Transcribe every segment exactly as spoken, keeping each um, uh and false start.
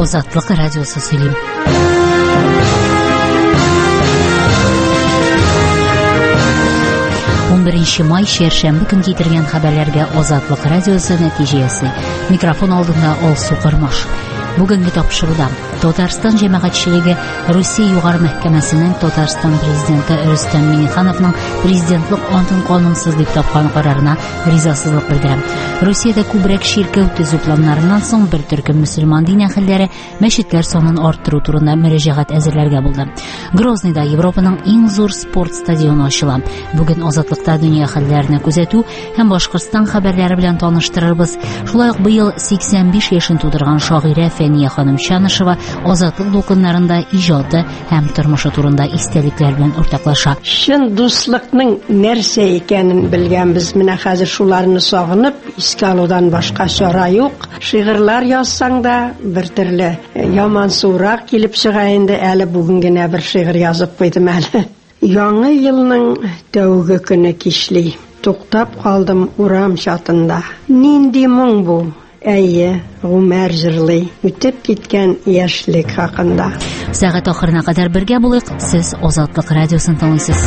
Азатлык радиосы сөйлим. он беренче май шәршәмбе көн китергән хәбәрләргә Азатлык радиосы нәтиҗәсе. Микрофон алдында Алсу Кырмаш. Бүгенге тапшыруда Татарстан җәмәгатьчелеге Русия югары мәхкәмәсенең Татарстан президенты Рөстәм Миңнехановның президентлык антын канунсыз дип тапкан карарына ризасызлык белдерә. Русиядә күбрәк ширкәү төзү планнарыннан соң бер төркем мөселман дин әһелләре мәчетләр санын арттыру турында мөрәҗәгать әзерләргә булды. Грозныйда Европаның иң зур спорт стадионы ачыла. Бүген Азатлыкта дөнья хәлләренә күзәтү һәм Башкортстан хәбәрләре белән таныштырырбыз. Шулай ук быел сиксән биш яшен тудырган шагыйрә Фәния ханым Чанышева Азатлык дулкыннарында иҗаты һәм тормышы турында истәлекләр белән уртаклаша. Шын дуслыкның нәрсә икәнен белгәнбез. Менә хәзер шуларны сагынып, искә алудан башка чара юк. Шигырьләр язсаң да бер төрле яман сурак килеп чыга инде. Әле бүген генә бер шигырь язып куйдым әле. Яңа елның тәүге көне кичли. Туктап калдым урам чатында. Нинди моң бу? Әйе, гомер җырлый. Үтеп киткән яшьлек хакында. Сәгать ахырына кадәр бергә булыйк. Сез Азатлык радиосын тыңлыйсыз.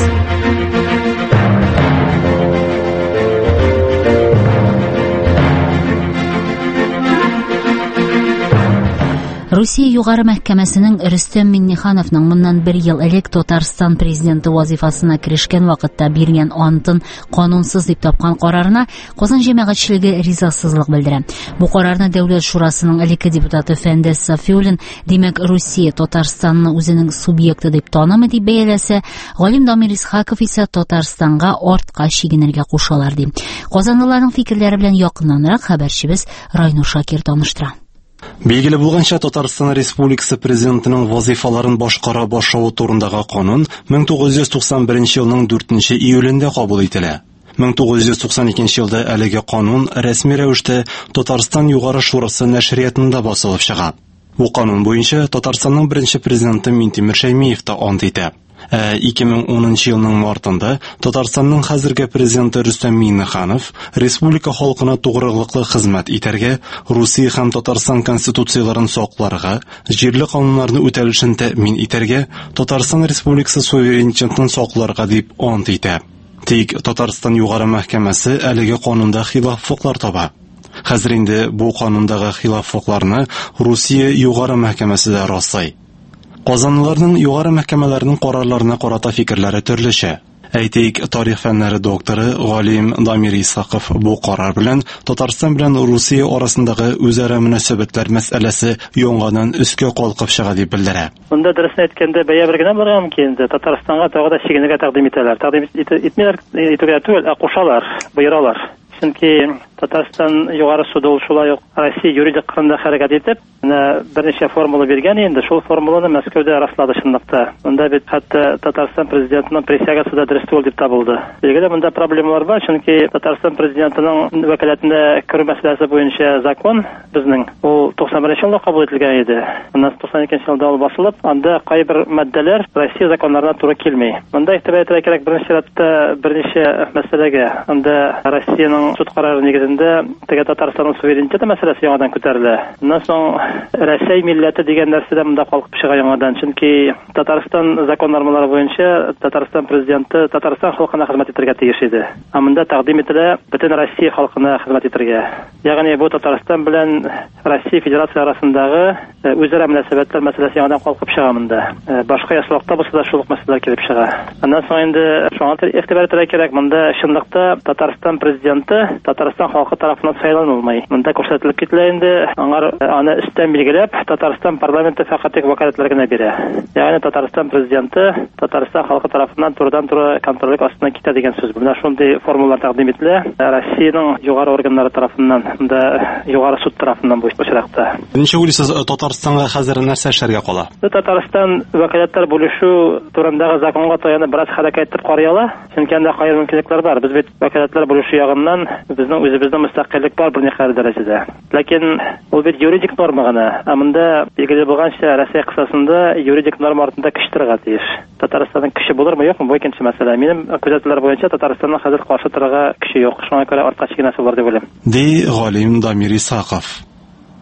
Русия югары мәхкәмәсенең Рөстәм Миңнехановның моннан бер ел элек Татарстан президенты вазифасына кирешкән вакытта биргән антын канунсыз дип тапкан карарына Казан җәмәгатьчелеге ризасызлык белдерә. Бу карарны Дәүләт шурасының элекке депутаты Фәндәс Сафиуллин, димәк Русия Татарстанны үзенең субъекты дип танымый дип бәяләсә, Галим Дамир Исхаков исә Татарстанга артка чигенергә кушалар ди. Казанлыларның фикерләре белән якыннанрак хәбәрчебез Райнур Шакир таныштыра. Билгеле булганча, Татарстан Республикасы президентының вазифаларын башкара башлау турындагы канун мең тугыз йөз туксан беренче елның дүртенче июлендә кабул ителә. мең тугыз йөз туксан икенче елда әлеге канун рәсми рәвештә Татарстан югары шурасы нәшриятында басылып чыга. Бу канун буенча Татарстанның беренче президенты Минтимер Шәймиев та ант итә. ике мең унынчы елның мартында Татарстанның хәзерге президенты Рөстәм Миңнеханов республика халкына тугрылыклы хезмәт итәргә, Русия һәм Татарстан конституцияларын сакларга, җирле кануннарны үтәлешен тәэмин итәргә, Татарстан Республикасы суверенитетын сакларга дип ант итә. Тик Татарстан югары мәхкәмәсе әлеге канунда хилафлыклар таба. Хәзер инде бу канундагы хилафлыкларны Русия югары мәхкәмәсе дә раслый. Казанлыларның югары мәхкәмәләренең карарларына карата фикерләре төрлечә. Әйтик, тарих фәннәре докторы Галим Дамир Исхаков бу карар белән Татарстан белән Русия арасындагы үзара мөнәсәбәтләр мәсьәләсе яңадан өскә калкып чыга дип белдерә. Монда дөресен әйткәндә, бәя бер генә барган мөмкин. Татарстанга тагы да чигенергә тәкъдим итәләр. Тәкъдим итмиләр, итүгә түгел, ә кушалар, боералар. Чөнки Татарстан югары суды ул шулай ук Россия юридик кырында хәрәкәт итеп, менә берничә формула биргән инде. Шул формуланы Мәскәүдә раслады чынлыкта. Монда бит хәтта Татарстан президентының присягасы да дөрес түгел дип табылды. Билгеле, монда проблемалар бар, чөнки Татарстан президентының вәкаләтендә керү мәсьәләсе буенча закон безнең ул туксан беренче елда кабул ителгән иде. Моннан туксан икенче елда ул басылып, анда кайбер маддәләр Россия законнарына туры килми. Монда игътибар итәргә кирәк беренче рәттә берничә мәсьәләгә. Анда Россиянең суд карары нигезендә теге Татарстанның суверенитеты мәсьәләсе яңадан күтәрелә. Моннан соң Россия милләте дигән нәрсә дә монда калкып чыга яңадан. Чөнки Татарстан закон нормалары буенча Татарстан президенты Татарстан халкына хезмәт итәргә тиеш иде. Ә монда тәкъдим ителә бөтен Россия халкына хезмәт итәргә. Ягъни бу Татарстан белән Россия Федерация арасындагы үзара мөнәсәбәтләр мәсьәләсе яңадан калкып чыга монда. Башка ясалыкта булса да шул ук мәсьәләләр килеп чыга. Аннан соң инде шуңа игътибар итәргә кирәк, монда чынлыкта Татарстан президенты Татарстан халкы тарафыннан сайланылмый. Монда күрсәтелеп кителә инде, аңар аны өстән билгеләп, Татарстан парламенты фәкать тик вакаләтләр генә бирә. Ягъни Татарстан президенты Татарстан халкы тарафыннан турыдан-туры контроль астына китә дигән сүз. Менә шундый формулалар тәкъдим ителә. Россиянең югары органнары тарафыннан, монда югары суд тарафыннан бу очракта. Ничә уйлыйсыз, Татарстанга хәзер нәрсә эшләргә кала? Татарстан вакаләтләр бүлешү турындагы законга таянып бераз хәрәкәт итеп карыяла. Чөнки анда кайбер мөмкинлекләр бар. Без бит вакаләтләр бүлешү ягыннан безнең үзебезнең мөстәкыйльлек бар бер никадәр дәрәҗәдә. Ләкин ул бит юридик норма гына. Ә монда билгеле булганча Россия кысасында юридик норма артында көч торырга тиеш. Татарстанның көче булырмы, юкмы, бу икенче мәсьәлә. Минем күзәтүләр буенча Татарстанның хәзер каршы торырга көче юк. Шуңа күрә артка чигенәсе бар дип уйлыйм. Ди Галим Дамир Исхаков.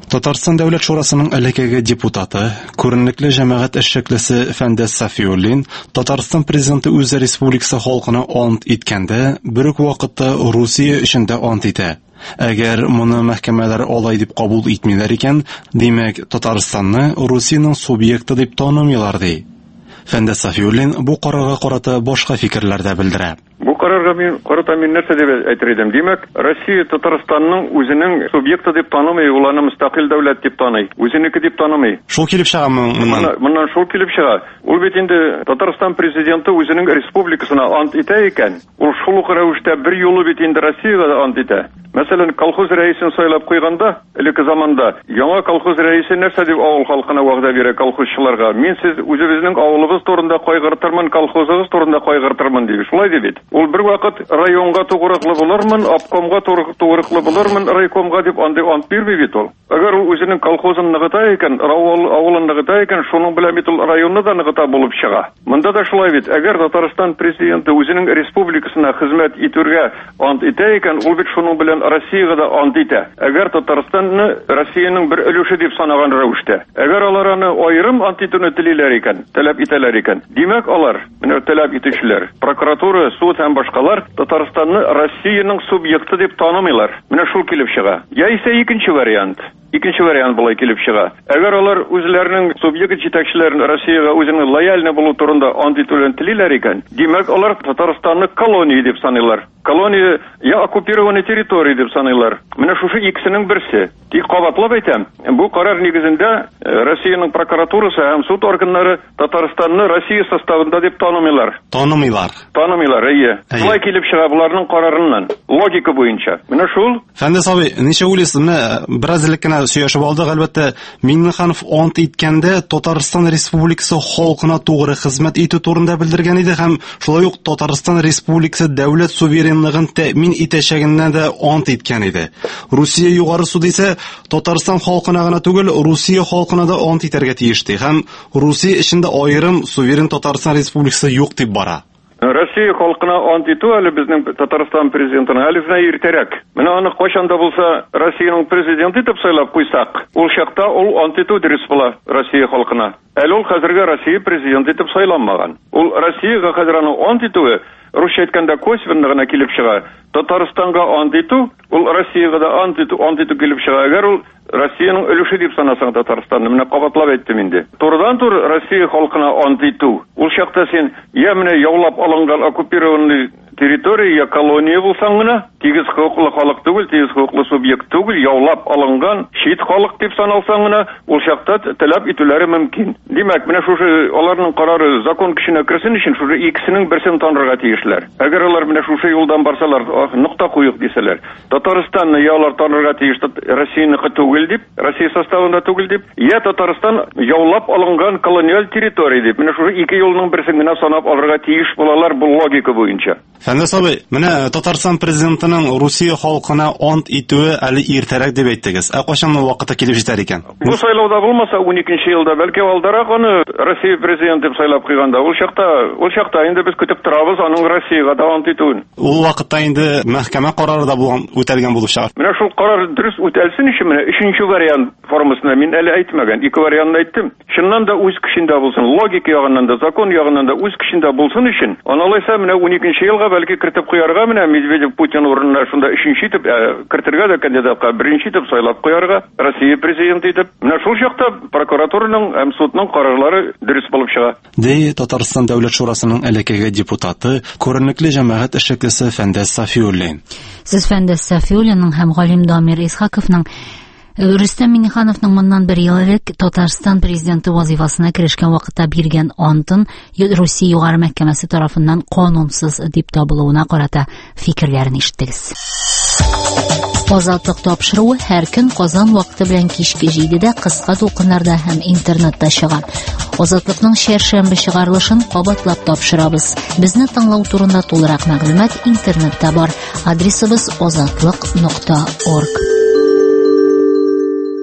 Татарстан дәүләт шурасының элеккеге депутаты, күренекле җәмәгать эшчәнлесе Фәндәс Сафиуллин Татарстан президенты үз республикасы халкына ант иткәндә, бер үк вакытта Русия өчен дә ант итә. Әгәр моны мәхкәмәләр алай дип кабул итмиләр икән, димәк, Татарстанны Русиянең субъекты дип танымыйлар ди. Фәндәс Сафиуллин бу карарга карата башка фикерләр дә белдерә. Бу карарга мин карата мин нәрсә дип әйтер идем? Димәк, Россия Татарстанның үзенең субъекты дип танымый, ул аны мөстәкыйль дәүләт дип таный, үзенеке дип танымый. Шул килеп чыга моннан. Моннан шул килеп чыга. Ул бит инде Татарстан президенты үзенең республикасына ант итә икән. Ул шул ук рәвештә бер юлы бит инде Россиягә да ант итә. Мәсәлән, колхоз рәисен сайлап куйганда, элекке заманда, яңа колхоз рәисе нәрсә дип авыл халкына вәгъдә бирә колхозчыларга? Мин сез үзебезнең авылыбыз турында кайгыртырмын, колхозыгыз турында кайгыртырмын дип. Шулай ди бит. Ул бер вакыт районга тугрыклы булырмын, обкомга тугрыклы булырмын, райкомга дип андый ант бирми бит ул. Әгәр ул үзенең колхозын ныгыта икән, авыл авылын ныгыта икән, шуның белән бит ул районны да ныгыта булып чыга. Монда да шулай бит. Әгәр Татарстан президенты үзенең республикасына хезмәт итәргә ант итә икән, ул бит шуның белән Россиягә да ант итә. Әгәр Татарстанны Россиянең бер өлеше дип санаган рәвештә. Әгәр алар аны аерым ант итүне телиләр икән, таләп итәләр икән. Димәк, алар, менә таләп итүчеләр, прокуратура, суд һәм башкалар Татарстанны Россиянең субъекты дип танымыйлар. Менә шул килеп чыга. Яисә икенче вариант. Икенче вариант булай килеп чыга. Әгәр алар үзләренең субъект җитәкчеләрен Россиягә үзенең лояльны булу турында ант итүләрен телиләр икән, димәк, алар Татарстанны колония дип саныйлар. Колония я оккупированная территория дип саныйлар. Менә шушы икесенең берсе. Тик кабатлап әйтәм, бу карар нигезендә Россиянең прокуратурасы һәм суд органнары Татарстанны Россия составында дип танымыйлар. Танымыйлар. Танымыйлар, әйе. Шулай килеп чыга буларның карарыннан, логика буенча. Менә шул. Фәндәс абый, ничә уйлыйсыз? Бераз элек кенә сөйләшеп алдык, әлбәттә, Миңнеханов ант иткәндә Татарстан Республикасы халкына тугры хезмәт итү турында белдергән иде һәм шулай ук Татарстан Республикасы дәүләт суверенлыгын тәэмин итәчәгенә дә ант иткән иде. Русия югары суды исә Татарстан халкына гына түгел, Русия халкына да ант итәргә тиешти һәм Русия эчендә аерым суверен Татарстан Республикасы юк дип бара. Россия халкына ант итү әле безнең Татарстан президентына әле генә иртәрәк. Менә аны кайчанда булса Россиянең президенты итеп сайлап куйсак, ул чакта ул ант итү дөрес була Россия халкына. Әле ул хәзергә Россия президенты итеп сайланмаган. Ул Россиягә хәзер аны ант итүе русча әйткәндә косвенно гына килеп чыга. Татарстанга ант итү, ул Россиягә да ант итү, ант итү килеп чыга. Әгәр ул Россиянең өлеше дип санасаң Татарстанны, менә кабатлап әйттем инде. Турыдан-тур Россия халкына ант итү. Ул чакта син я менә яулап алынган оккупированный территория, я колония булсаң гына, тигез хокуклы халык түгел, тигез хокуклы субъект түгел, яулап алынган чит халык дип саналсаң гына, ул чакта таләп итүләре мөмкин. Димәк, менә шушы аларның карары закон көченә керсен өчен шушы икесенең берсен танырга тиешләр. Әгәр алар менә шушы юлдан барсалар, нокта куйык дисәләр, Татарстанны я алар танырга тиеш, Россияныкы түгел дип, Россия составында түгел дип, я Татарстан яулап алынган колониаль территория дип, менә шушы ике юлның берсен генә санап алырга тиеш булалар бу логика буенча. Фәндәс абый, менә Татарстан президентының Русия халкына ант итүе әле иртәрәк дип әйттегез. Ә кайчан вакыты килеп җитәр икән? Бу сайлауда булмаса уникенче елда, бәлки алдарак аны Россия президенты дип сайлап куйганда, ул чакта, ул чакта инде без көтеп торабыз аның Россиягә да ант итүен. Ул вакытта инде мәхкәмә карары да булган, үтәлгән булып чыгар. Менә шул карар дөрес үтәлсен өчен менә өченче вариант формасына мин әле әйтмәгән, ике вариантны әйттем. Чыннан да үз көчендә булсын, логика ягыннан да, закон ягыннан да үз көчендә булсын өчен, аналайса менә уникенче елга бәлки кертеп куярга, менә Медведев Путин урынына шунда өченче итеп кертергә дә кандидатка беренче итеп сайлап куярга, Россия президенты итеп. Менә шул чакта прокуратураның һәм судның карарлары дөрес булып чыга. Ди Татарстан дәүләт шурасының элеккеге депутаты, күренекле җәмәгать эшлеклесе Фәндәс Сафиуллин. Сез Фәндәс Сафиуллинның һәм Галим Дамир Исхаковның Рөстәм Миңнехановның моннан бер ел элек Татарстан президенты вазифасына керешкән вакытта биргән антын Русия югары мәхкәмәсе тарафыннан канунсыз дип табылуына карата фикерләрен ишеттегез. Азатлык тапшыруы һәр көн Казан вакыты белән кичке җидедә кыска тулкыннарда һәм интернетта чыга. Азатлыкның чәршәмбе чыгарылышын кабатлап тапшырабыз. Безне тыңлау турында тулырак мәгълүмат интернетта бар. Адресыбыз азатлык нокта орг.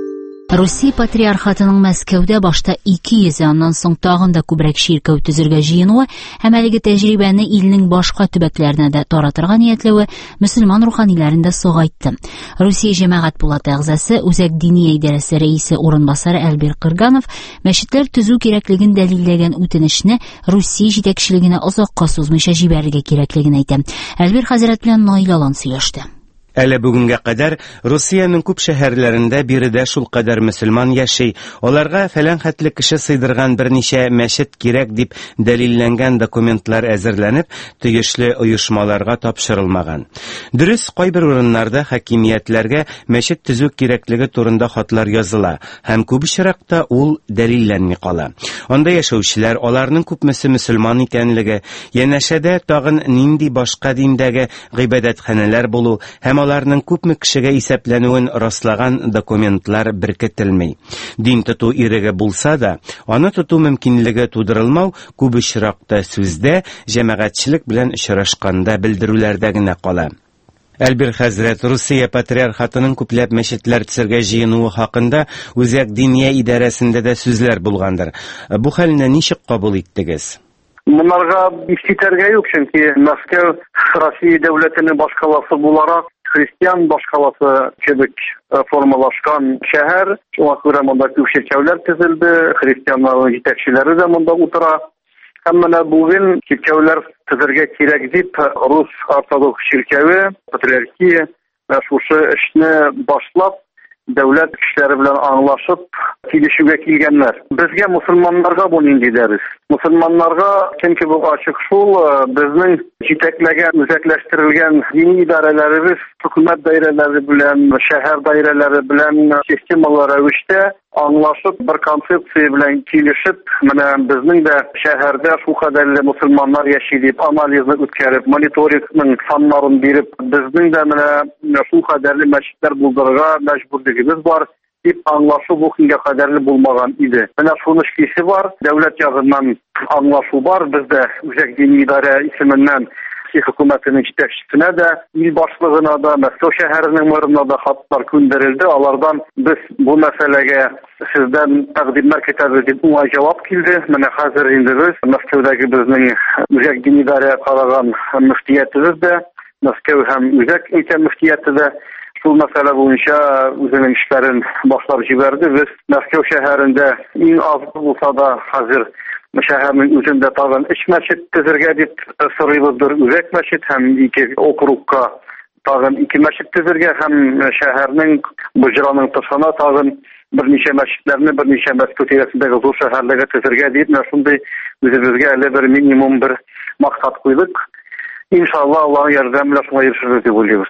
Русия патриархатының Мәскәүдә башта ике йөз, аннан соң тагын да күбрәк ширкәү төзергә җыенуы һәм әлеге тәҗрибәне илнең башка төбәкләренә дә таратырга ниятләве мөселман руханийларын да согайтты. Русия җәмәгать булаты әгъзасы, Үзәк дини идарәсе рәисе урынбасары Әлбир Кырганов мәчетләр төзү кирәклеген дәлилләгән үтенечне Русия җитәкчелегенә озакка сузмыйча җибәрергә кирәклеген әйтә. Әлбир хәзрәт белән Наил Алан сөйләште. Әле бүгенгә кадәр Русияның күп шәһәрләрендә биредә шул кадәр мөселман яши. Аларга фәлән хәтле кеше сыйдырган берничә мәчет кирәк дип дәлилләнгән документлар әзерләнеп, тиешле оешмаларга тапшырылмаган. Дөрес, кайбер урыннарда хакимиятләргә мәчет төзү кирәклеге турында хатлар языла, һәм күп очракта ул дәлилләнми кала. Анда яшәүчеләр, аларның күпмесе мөселман икәнлеге, янәшәдә тагын нинди башка диндәге гыйбадәтханәләр булу һәм аларның күпме кешегә исәпләнүен раслаган документлар беркетелми. Дин тоту иреге булса да, аны тоту мөмкинлеге тудырылмау күп очракта сүздә, җәмәгатьчелек белән очрашканда белдерүләрдә генә кала. Әлбир хәзрәт, Русия патриархатының күпләп мәчетләр төзергә җыенуы хакында Үзәк диния идарәсендә дә сүзләр булгандыр. Бу хәлне ничек кабул иттегез? Монарга искитәргә юк, чөнки Мәскәү Россия дәүләтенең башкаласы буларак христиан башкаласы кебек формалашкан шәһәр. Шуңа күрә монда күп чиркәүләр төзелде, христианнар җитәкчеләре дә монда утыра. Һәм менә бүген чиркәүләр төзергә кирәк дип Рус ортодокс чиркәве, патриархия шушы эшне башлап, дәүләт кешеләре белән аңлашып килешүгә килгәннәр. Безгә мусульманнарга бу нинди дәрес? Мусульманнарга кем кебек ачык шул, безнең җитәкләгән, үзәкләштерелгән дини идарәләребез, хөкүмәт даирәләре белән, шәһәр даирәләре белән системалар рәвештә аңлашып, бер концепция белән килешеп, менә безнең дә шәһәрдә шул кадәрле мусульманнар яши дип анализны үткәреп, мониторингның саннарын биреп, безнең дә менә шул кадәрле мәчетләр булдырырга мәҗбүрлегебез бар дип аңлашу бу көнгә кадәрле булмаган иде. Менә шуны эшлисе бар, дәүләт ягыннан аңлашу бар, бездә Үзәк дини идарә исеменнән хөкүмәтенең җитәкчесенә дә, ил башлыгына да, Мәскәү шәһәренең мэрына да хатлар күндерелде. Алардан без бу мәсьәләгә сездән тәкъдимнәр көтәбез дип уңай җавап килде. Менә хәзер инде без Мәскәүдәге безнең Үзәк дини идарә караган мөфтиятебез дә, Мәскәү һәм Үзәк өлкә мөфтияте дә шул мәсьәлә буенча үзенең эшләрен башлап җибәрде. Без Мәскәү шәһәрендә иң аз булса да хәзер шәһәрнең үзендә тагын өч мәчет төзергә дип сорыйбыздыр. Үзәк мәчет һәм ике округка тагын ике мәчет төзергә һәм шәһәрнең буҗраның тышына тагын берничә мәчетләрне, берничә Мәскәү тирәсендәге зур шәһәрләргә төзергә дип, шундый үзебезгә әле бер минимум бер максат куйдык. Иншалла, Аллаһның ярдәме белән шуңа ирешербез дип уйлыйбыз.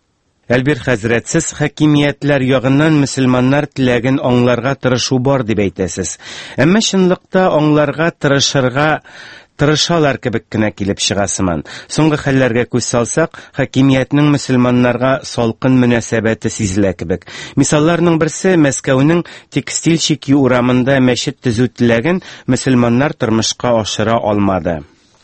Әлбир хәзрәт, сез хакимиятләр ягыннан мөселманнар теләген аңларга тырышу бар дип әйтәсез. Әмма чынлыкта аңларга тырышырга тырышалар кебек кенә килеп чыгасыман. Соңгы хәлләргә күз салсак, хакимиятның мөселманнарга салкын мөнәсәбәте сизелә кебек. Мисалларның берсе, Мәскәүнең текстиль чики урамында мәчет төзү теләген мөселманнар тормышка ашыра алмады.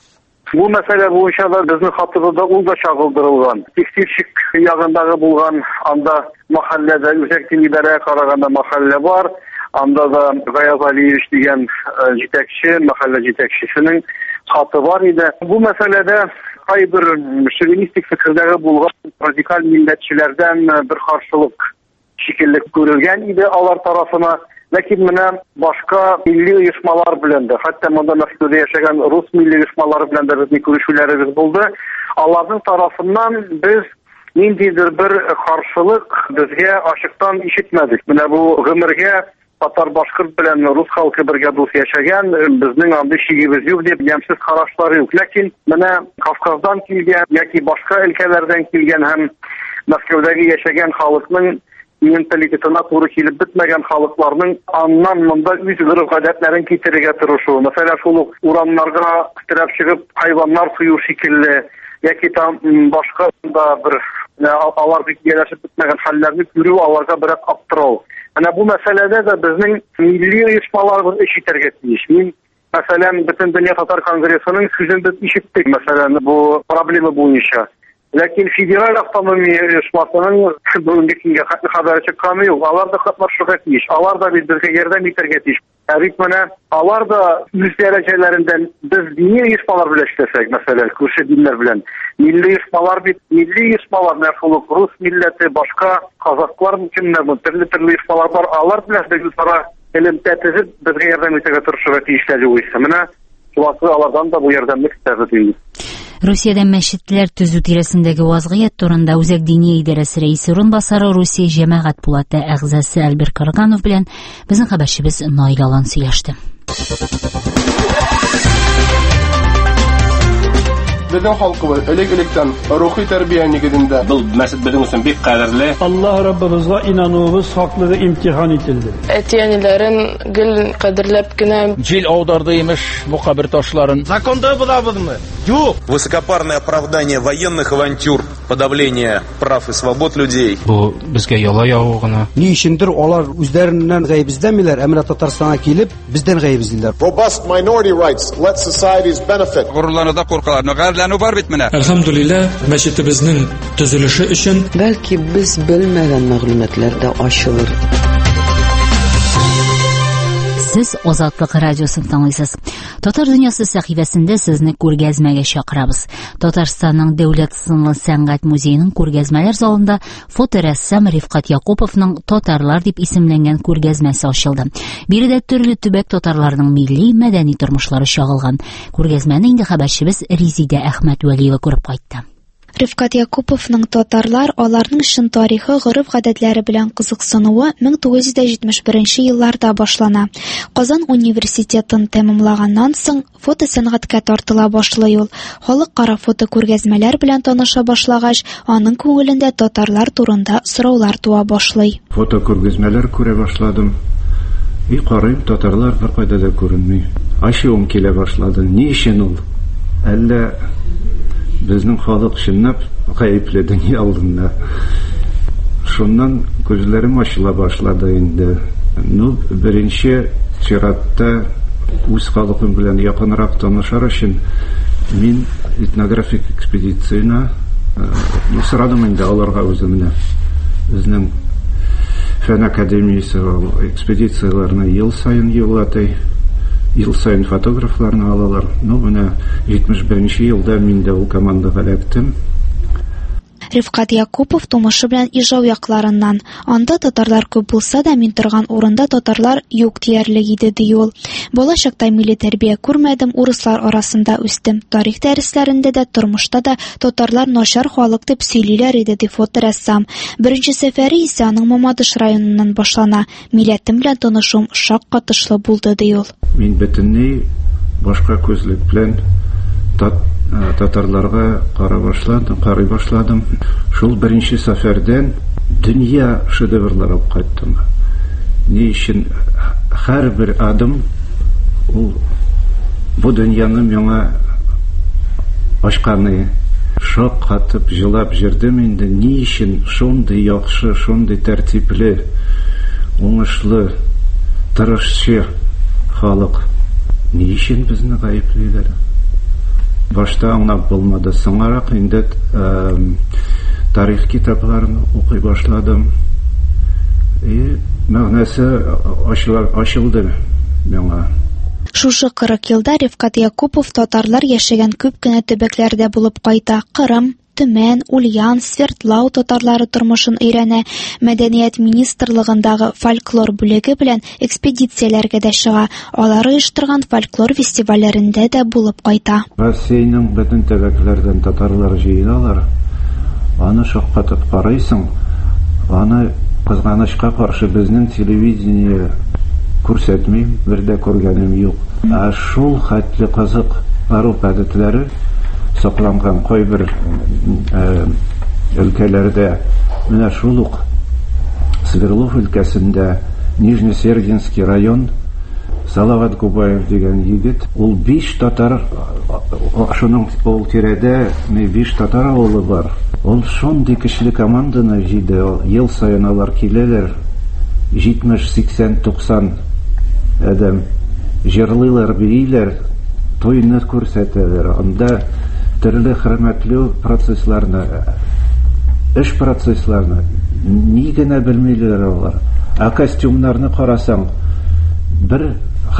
Бу мәсьәлә буенча да безнең хатыбызда ул да чагылдырылган. Текстильщик ягындагы булган, анда мәхәлләдә Үзәк дини идарәгә караганда мәхәллә бар. Анда да Гаяз Алиевич дигән җитәкче, мәхәллә җитәкчесенең хаты бар иде. Бу мәсьәләдә кайбер шовинистик фикердәге булган радикаль милләтчеләрдән бер каршылык шикелле күрелгән иде алар тарафына. Ләкин менә башка милли оешмалар белән дә, хәтта монда Мәскәүдә яшәгән рус милли оешмалары белән дә безнең күрешүләребез булды. Аларның тарафыннан без ниндидер бер каршылык безгә ачыктан ишетмәдек. Менә бу гомергә татар башкорт белән рус халкы бергә дус яшәгән, безнең андый шигебез юк дип ямсыз карашлар юк. Ләкин менә Кавказдан килгән яки башка өлкәләрдән килгән һәм Мәскәүдәге яшәгән халыкның менталитетына туры килеп бетмәгән халыкларның аннан монда үз гореф-гадәтләрен китерергә тырышу. Мәсәлән, шул урамнарга терәп чыгып хайваннар сую шикелле, яки там башка да бер алар бик ялашып бетмәгән хәлләрне күрү аларга бирәк аптырау. Менә бу мәсьәләдә дә безнең милли оешмаларыбыз эш итәргә тиеш. Мин, мәсәлән, Бөтен дөнья татар конгрессының сүзен без ишеттек, мәсәлән, бу проблема буенча. Ләкин федераль автономия оешмасының бүгенге көнгә хәбәре чыкканы юк. Алар да катнашырга тиеш. Алар да безгә ярдәм итәргә тиеш. Ә бит менә алар да үз дәрәҗәләрендә без дини оешмалар белән эшләсәк, мәсәлән, күрше диннәр белән, милли оешмалар бит, милли оешмалар, мәфхулы рус милләте, башка казаклар мөмкиннәр, төрле-төрле оешмалар бар. Алар белән без сара элемтә төзеп безгә ярдәм итәргә тырышырга тиешләр дип менә шуласы алардан да бу ярдәмне көтәбез инде. Русиядә мәчетләр төзү тирәсендәге вазгыять турында Үзәк дини идарәсе рәисе урынбасары, Русия җәмәгать пулаты әгъзасы Альберт Карганов белән безнең хәбәрчебез Наил Алан сөйләште. Безнең халкыбыз элек-электән рухи тәрбия нигезендә. Бу мәчет безнең өчен бик кадерле. Аллаһ Раббыбызга инануыбыз хаклыгы имтихан ителде. Әтиәниләрен гел кадерләп кенә җил аударды имеш бу кабер ташларын. Законда булабызмы? Юк. Высокопарное оправдание военных авантюр, подавление прав и свобод людей. Бу безгә яла яву гына. Ни өчендер алар үзләреннән гаеп эзләмиләр, әмма Татарстанга килеп бездән гаеп эзлиләр. Robust minority rights let societies benefit. Горурлануда куркалар. Бар бит менә. Әлхәмдүлилләһ, мәчетебезнең төзелеше өчен бәлки без белмәгән мәгълүматлар да ачылыр. Сез Азатлык радиосын тыңлыйсыз. Татар дөньясы сәхифәсендә сезне күргәзмәгә чакырабыз. Татарстанның дәүләт сынлы сәнгать музееның күргәзмәләр залында фоторәссам Рифкат Якуповның Татарлар дип исемләнгән күргәзмәсе ачылды. Биредә төрле төбәк татарларының милли, мәдәни тормышлары чагылган. Күргәзмәне инде хәбәрчебез Резидә Әхмәтвәлиева күреп кайтты. Рифкат Якуповның татарлар, аларның шын тарихы, гореф-гадәтләре белән кызыксынуы мең тугыз йөз җитмеш беренче елларда башлана. Казан университетын тәмамлаганнан соң фотосәнгатькә тартыла башлый ул. Халыкара фотокүргәзмәләр белән таныша башлагач, аның күңелендә татарлар турында сораулар туа башлый. Фотокүргәзмәләр күрә башладым. И карыйм, татарлар беркайда да күренми. Ачуым килә башлады. Ни өчен ул? Әллә безнең халык чынлап гаепле дөнья алдында. Шуннан күзләрем ачыла башлады инде. Ну, беренче чиратта үз халкым белән якынрак танышыр өчен мин этнографик экспедицияне ну, сорадым инде аларга үземне. Безнең фән академиясе экспедицияларны ел сайын юллатый. Ел сайын фотографларны алалар. Ну, менә җитмеш беренче елда мин дә ул командага эләктем. Рифкат Якупов тумышы белән Ижау якларыннан. Анда татарлар күп булса да, мин торган урында татарлар юк диярлек иде ди ул. Бала чакта милли тәрбия күрмәдем, урыслар арасында үстем. Тарих дәресләрендә дә, тормышта да татарлар начар халык дип сөйлиләр иде ди фоторәссам. Беренче сәфәре исә аның Мамадыш районыннан башлана. Милләтем белән танышуым шак катышлы булды ди ул. Мин бөтенләй башка күзлек белән тат татарларга кара башладым, карый башладым. Шул беренче сәфәрдән дөнья шедеврлары алып кайттым. Ни өчен һәрбер адым ул бу дөньяны миңа ачканы. Шок катып җылап җирдем инде. Ни өчен шундый яхшы, шундый тәртипле, уңышлы, тырышчы халык ни өчен безне гаеплиләр? Башта аңлап булмады. Соңрак инде тарих китапларын укый башладым. И мәгънәсе ачылды миңа. Шушы кырык елда Рифкат Якупов татарлар яшәгән күп кенә төбәкләрдә булып кайта. Кырым, Төмән, Ульян, Свердлау татарлары тормышын өйрәнә. Мәдәният министрлыгындагы фольклор бүлеге белән экспедицияләргә дә чыга. Алар оештырган фольклор фестивальләрендә дә булып кайта. Россиянең бөтен төбәкләрдән татарлар җыелалар. Аны шаккатып карыйсың. Аны кызганычка каршы безнең телевидение күрсәтми, бер дә күргәнем юк. Ә шул хәтле кызык гореф-гадәтләре сакланган кайбер өлкәләрдә, менә шул ук Свердлов өлкәсендә Нижнесергинский район, Салават Губаев дигән егет, ул биш татар, шуның ул тирәдә биш татар авылы бар. Ул шундый кешеле команданы җыйды, ел сайын алар киләләр, җитмеш, сиксән, туксан адәм җырлыйлар, бириләр, туйны күрсәтәләр. Анда төрле хөрмәтләү процессларны, эш процессларны ни генә белмиләр алар. А костюмнарны карасаң, бер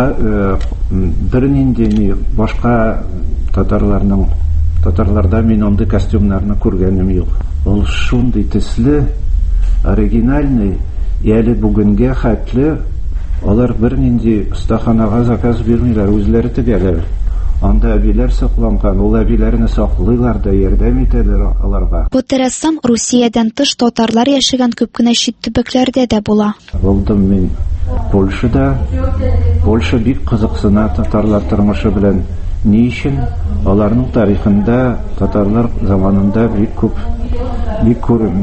бер нинди ни башка татарларның татарларда мин андый костюмнарны күргәнем юк. Ул шундый төсле, оригинальный, әле бүгенгә хәтле алар бер нинди остаханага заказ бирмиләр, үзләре тегәләр. Анда әбиләр сакланган, ул әбиләрне саклыйлар да, ярдәм итәләр аларга. Бу рәссам Русиядән тыш татарлар яшәгән күп кенә чит төбәкләрдә дә була. Булдым мин Польшада. Польша бик кызыксына татарлар тормышы белән. Ни өчен? Аларның тарихында татарлар заманында бик күп бик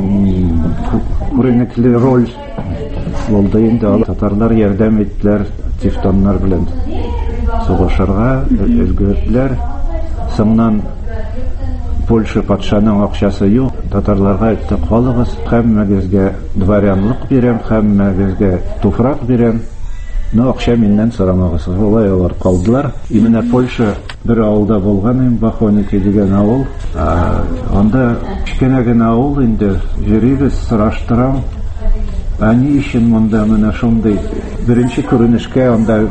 күренекле роль булды инде. Татарлар ярдәм иттеләр тевтоннар белән. Сугышырга өлгерделәр. Соңнан Польша патшаның акчасы юк. Татарларга әйтте, калыгыз, һәммәгезгә дворянлык бирәм, һәммәгезгә туфрак бирәм. Но акча миннән сорамагыз. Олай алар калдылар. Именно Польша бер авылда булган, им Бахоники дигән авыл. Анда кичкенә генә авыл инде. Йөрибез, сораштырам. Ани өчен монда менә шундый беренче күренешкә анда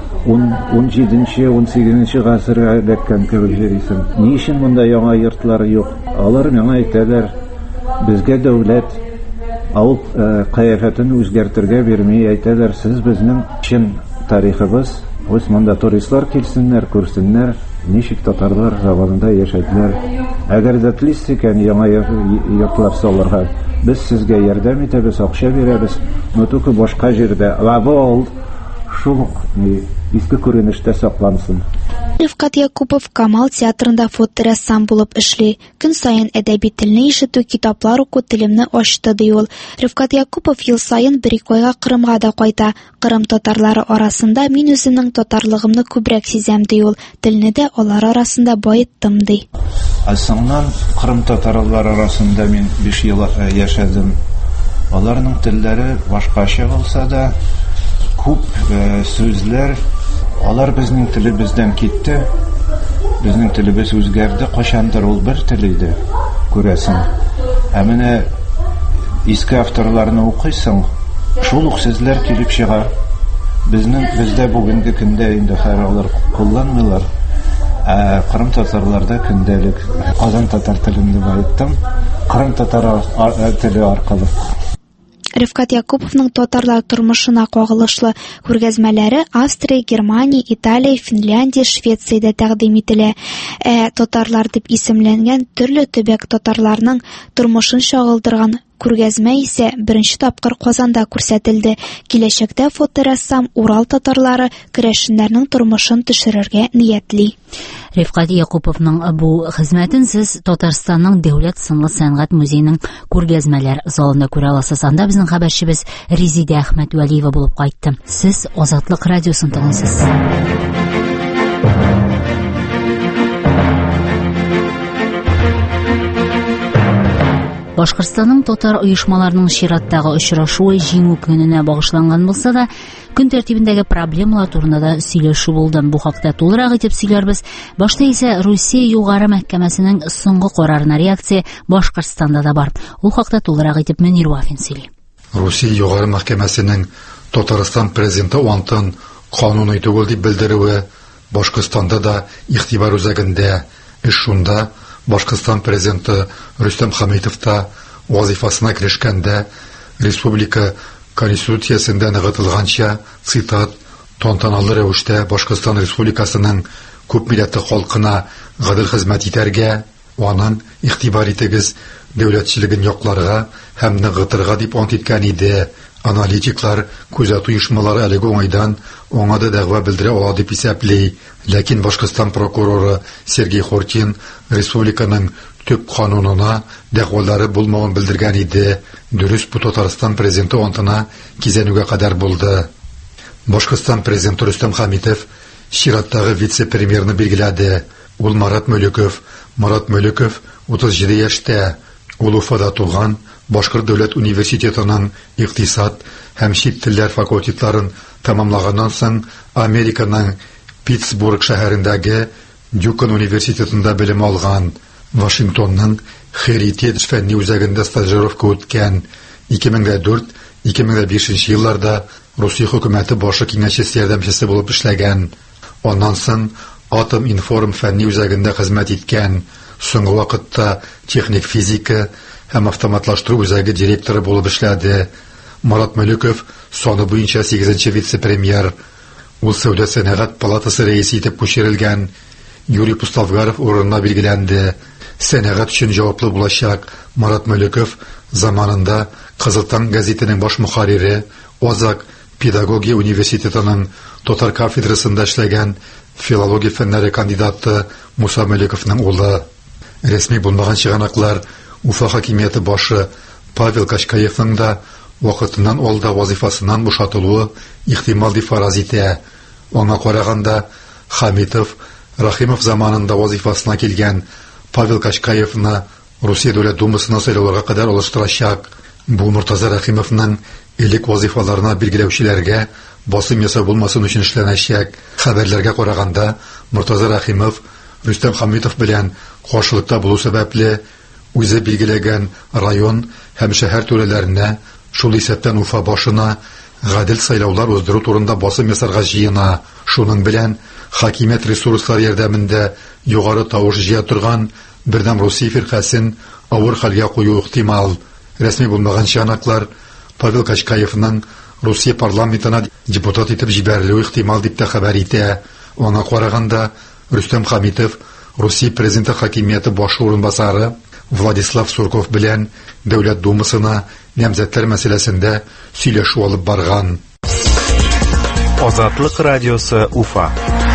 он җиденче он сигезенче гасырга эләккән кебек йөрисең. Ни өчен монда яңа йортлар юк? Алар миңа әйтәләр, безгә дәүләт авыл кыяфәтен үзгәртергә бирми, әйтәләр, сез безнең чын тарихыбыз, үз монда туристлар килсеннәр, күрсеннәр, ничек татарлар заманында яшәделәр. Әгәр дә телисез икән яңа йортлар салырга, без сезгә ярдәм итәбез, акча бирәбез, но только башка җирдә. Авыл шул иске күренештә саклансын. Рифкат Якупов Камал театрында фоторәссам булып эшли. Көн саен әдәби телне ишетү, китаплар уку телемне ачты ди ул. Рифкат Якупов ел саен бер-ике айга Кырымга да кайта. Кырым татарлары арасында мин үземнең татарлыгымны күбрәк сизәм ди ул. Телне дә алар арасында байыттым ди. Соңнан Кырым татарлары арасында мин биш ел яшәдем. Аларның телләре башкача булса да, күп сүзләр, алар безнең телебездән китте. Безнең телебез үзгәрде, качандыр ул бер тел иде, күрәсең. Ә менә иске авторларны укыйсың, шул ук сүзләр килеп чыга. Безнең бездә бүгенге көндә инде һәр алар кулланмыйлар. Ә Кырым татарларда көндәлек Казан татар телен дип әйттем. Кырым татар теле аркылы. Рифкат Якуповның татарлар тормышына кагылышлы күргәзмәләре Австрия, Германия, Италия, Финляндия, Швециядә тәкъдим ителә. Ә татарлар дип исемләнгән төрле төбәк татарларның тормышын чагылдырган күргәзмә исә беренче тапкыр Казанда күрсәтелде. Киләчәктә фоторәссам Урал татарлары көрәшчеләрнең тормышын төшерергә ниятли. Рифкат Якуповның бу хезмәтен сез Татарстанның Дәүләт сынлы сәнгать музееның күргәзмәләр залында күрә аласыз. Анда безнең хәбәрчебез Резидә Әхмәтвәлиева булып кайтты. Сез Азатлык радиосын тыңлыйсыз. Башкортстанның татар оешмаларының чираттагы очрашуы җиңү көненә багышланган булса да, көн тәртибендәге проблемалар турында да сөйләшү булды. Бу хакта тулырак итеп сөйләрбез. Башта исә Русия югары мәхкәмәсенең соңгы карарына реакция Башкортстанда да бар. Ул хакта тулырак итеп Мөнир Вафин сөйли. Русия югары мәхкәмәсенең Татарстан президенты Антон кануны түгел дип белдерүе Башкортстанда да игътибар үзәгендә. Эш шунда Башкортстан президенты Рөстәм Хәмитов та вазифасына кирешкәндә республика конституциясендә ныгытылганча, цитат, тантаналы рәвештә Башкортстан республикасының күп милләтле халкына гадел хезмәт итәргә, аның игътибар итегез дәүләтчелеген якларга һәм ныгытырга дип ант иткән иде. Аналитиклар күзәтү оешмалары әлеге уңайдан аңа да дәгъва белдерә ала дип исәпли. Ләкин Башкортстан прокуроры Сергей Хортин республиканың төп канунына дәгъвалары булмавын белдергән иде. Дөрес, бу Татарстан президенты антына кизәнүгә кадәр булды. Башкортстан президенты Рөстәм Хәмитов чираттагы вице-премьерны билгеләде. Ул Марат Мөлеков. Марат Мөлеков утыз җиде яшьтә. Ул Уфада туган, Башкорт дәүләт университетының икътисад һәм чит телләр факультетларын тәмамлаганнан соң Американың Питтсбург шәһәрендәге Дюкон университетында белем алган, Вашингтонның Heritage фәнни үзәгендә стажировка үткән, ике мең дүрт - ике мең биш елларда Русия хөкүмәте башы киңәшчесе ярдәмчесе булып эшләгән. Аннан соң Атом информ фәнни үзәгендә хезмәт иткән, соңгы вакытта техник физика һәм автоматлаштыру үзәге директоры булып эшләде. Марат Мөлеков саны буенча сигезенче вице-премьер. Ул Сәүдә сәнәгать палатасы рәисе итеп күчерелгән. Юрий Пустовгаров урынына билгеләнде. Сәнәгать өчен җаваплы булачак Марат Мөлеков заманында Кызыл таң гәзитенең баш мөхәррире, Озак педагогия университетының татар кафедрасында эшләгән филология фәннәре кандидаты Муса Мөлековның улы. Рәсми булмаган чыганаклар Уфа хакимияте башы Павел Кашкаевның да вакытыннан алда вазифасыннан бушатылуы ихтимал дип фараз итә. Аңа караганда Хамитов Рахимов заманында вазифасына килгән Павел Кашкаевны Русия Дәүләт Думасына сайлауларга кадәр алыштырачак. Бу Муртаза Рахимовның элек вазифаларына билгеләүчеләргә басым ясау булмасын өчен эшләнәчәк. Хәбәрләргә караганда Муртаза Рахимов Рөстәм Хамитов белән каршылыкта булу сәбәпле үзе билгеләгән район һәм шәһәр түрәләренә, шул исәптән Уфа башына гадел сайлаулар уздыру турында басым ясарга җыена. Шуның белән хакимият ресурслар ярдәмендә югары тавыш җыя торган бердәм Русия фиркасын авыр хәлгә кую ихтимал. Рәсми булмаган чыганаклар Павел Кашкаевның Русия парламентына депутат итеп җибәрелүе ихтимал дип тә хәбәр итә. Аңа караганда Рөстәм Хамитов Русия президенты хакимияте башы урынбасары Владислав Сурков белән Дәүләт Думасына намзәтләр мәсьәләсендә сөйләшү алып барган. Азатлык радиосы Уфа.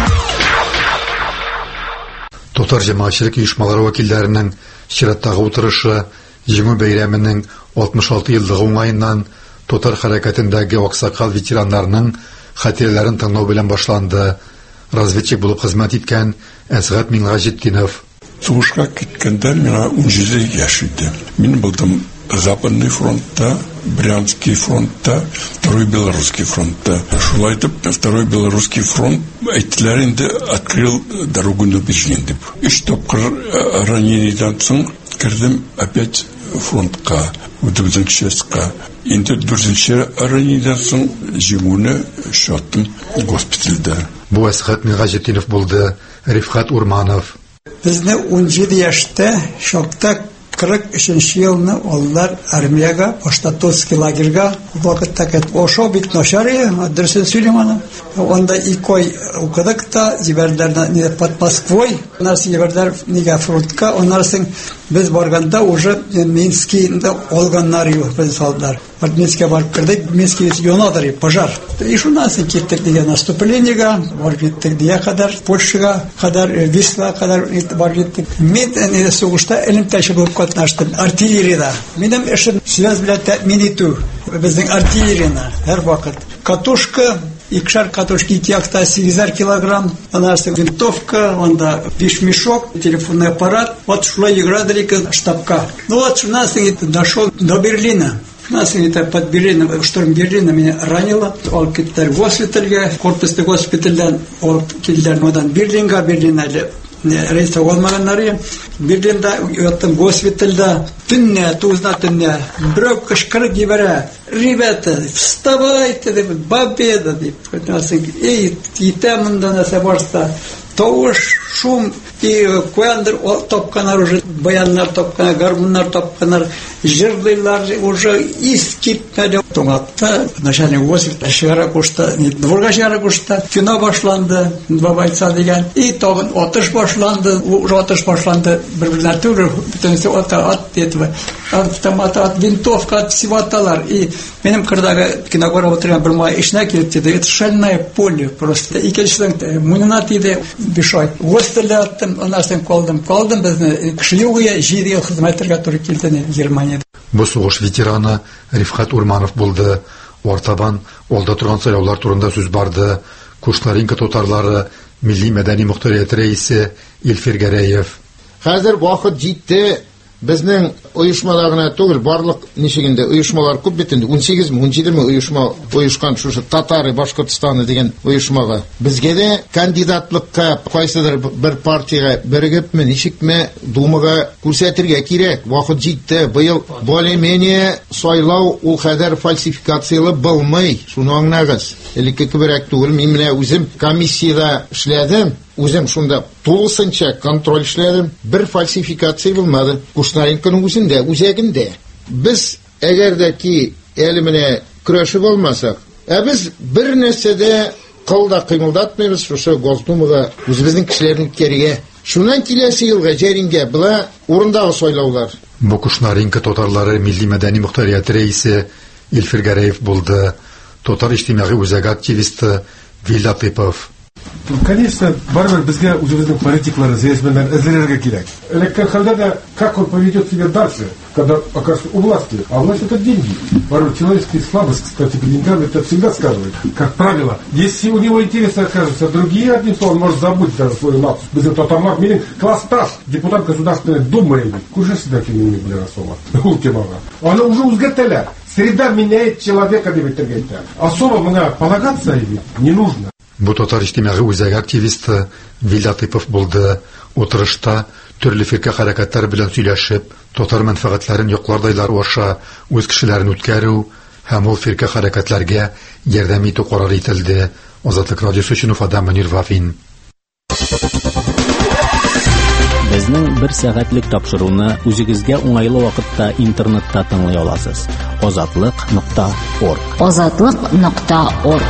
Татар җәмәгатьчелек оешмалары вәкилләренең чираттагы утырышы җиңү бәйрәменең алтмыш алты еллыгы уңаеннан татар хәрәкәтендәге аксакал ветераннарның хатирәләрен тыңлау белән башланды. Разведчик булып хезмәт иткән Әсгать Миңгәҗетдинов. Сугышка киткәндә миңа унҗиде яшь иде. Мин булдым Западный фронтта, Брянский фронтта, Второй Белорусский фронтта. Шулай итеп, Второй Белорусский фронт әйттеләр инде открыл дорогу на Берлин дип. Өч тапкыр ранениедән соң кирдем опять фронтка, үтүзен частька. Инде дүртенче ранениедән соң җиңүне шаттым госпитальдә. Бу Әсгать Миңгәҗетдинов булды. Рифхат Урманов. Безне унҗиде яшьтә шокта кырык өченче елны аллар армияга, Оштатовский лагерьга вакытта кет. Ошо бик начар, дөресен сөйлим аны. Онда ике ай укыдык та, җибәрделәр не под Москвой, нас җибәрделәр нигә фронтка, оннан без барганда уже Минскида алганнар юк, без солдат. От Минска барып кирдек, Минский янадыр, пожар. И шуннан соң киттек дигән наступлениегә, барып киттек дия кадәр, Польшага кадәр, Висла кадәр барып киттек. Мин әнә сугышта элемтәче булып катнаштым, артиллерияда. Минем эшем связь белән тәэмин итү. Безнең артиллерияны һәр вакыт. Катушка, икшар катушки икәкта сигез килограмм, аннан соң винтовка, анда биш мешок, телефонный аппарат. Вот шулай иградылар штабка. Ну вот шуннан соң дошел до Берлина. Нас это под Берлином, штурм Берлина меня ранило. Ол киттер госпитальга, корпусный госпитальдан, ол килдер модан Берлинга, Берлина рейс olmaganları Berlin'de yattım госпитальда tünne, tuzna tünne bırak kışkırık gibere ribete, вставайте деп, победа деп. Ey, титамından ese varsa Тавыш, шум и куяндыр топканар уже, баяннар топканар, гармуннар топканар, жырлыйлар уже искипмәде. Тоңатта начальник госпиталя шигара кушта, дворга шигара кушта, кино башланды, два бойца дигән, и тагын атыш башланды, уже атыш башланды, бер-бирләр түгел, бөтенесе ата ат детва, автомат, от винтовка, от всего аталар. И минем кырдагы киногора отырган бер май ишнә килеп тиде, это шальное поле просто. Икенчесен мунинат иде бишай. Госпитальдә аттым, аннан соң калдым, калдым безне кешелегә җиде ел хезмәттәргә туры килде Германиядә. Бу сугыш ветераны Рифхат Урманов булды. Артабан алда торган сайлаулар турында сүз барды. Кушларинка татарлары милли мәдәни мөхтәрияте рәисе Илфир Гәрәев. Хәзер вакыт җитте. Безнең оешмада гына түгел, барлык ничегендә оешмалар күп бит инде. унсигез ме, унҗиде ме оешма оешкан шушы Татары Башкортстаны дигән оешмага. Безгә дә кандидатлыкка кайсыдыр бер партиягә бергепме, ничекме Думага күрсәтергә кирәк. Вакыт җитте. Быел более-менее сайлау ул хәдәр фальсификациялы булмый. Шуны аңлагыз. Элекке кеберәк түгел, мин менә үзем комиссияда эшләдем. Үзем шунда тулысынча контроль эшләдем. Бер фальсификация булмады. Кушнаренконың үзендә, үзәгендә. Без әгәр дә ки әле менә көрәшеп алмасак, ә без бер нәрсәдә кылда кыймылдатмыйбыз, шушы Госдумага үзебезнең кешеләрне үткәрергә. Шуннан киләсе елга җәрингә була урындагы сайлаулар. Бу Кушнаренко татарлары милли мәдәни мөхтәрияте рәисе Илфир Гәрәев булды. Татар иҗтимагый үзәге активисты Вилла Тыпов. Конечно, барбар безгә үзебезнең политиклары, сәясәтчеләр эзләргә кирәк. Элекке хәлдә дә как он поведет себя дальше, когда окажется у власти. А власть это деньги. Барбар человеческая слабость, кстати, к деньгам это всегда сказывает. Как правило, если у него интересы окажутся другие, одним словом, он может забыть даже свою нацию. Без этого там милин класс таш, депутат Государственной Думы, куже себя кем-нибудь для расова. Ултимага. Она уже узготовила. Среда меняет человека, особо мне полагаться не нужно. Бу татар иҗтимагый үзәге активисты Вилла Тыпов булды. Утырышта төрле фирка хәрәкәтләр белән сөйләшеп, татар мәнфәгатьләрен яклардайлар аша үз кешеләрен үткәрү һәм ул фирка хәрәкәтләргә ярдәм итү карар ителде. Азатлык радиосы өчен Уфадан Мөнир Вафин. Безнең бер сәгатьлек тапшыруны үзегезгә уңайлы вакытта интернетта тыңлый аласыз. азатлык нокта орг. азатлык нокта орг.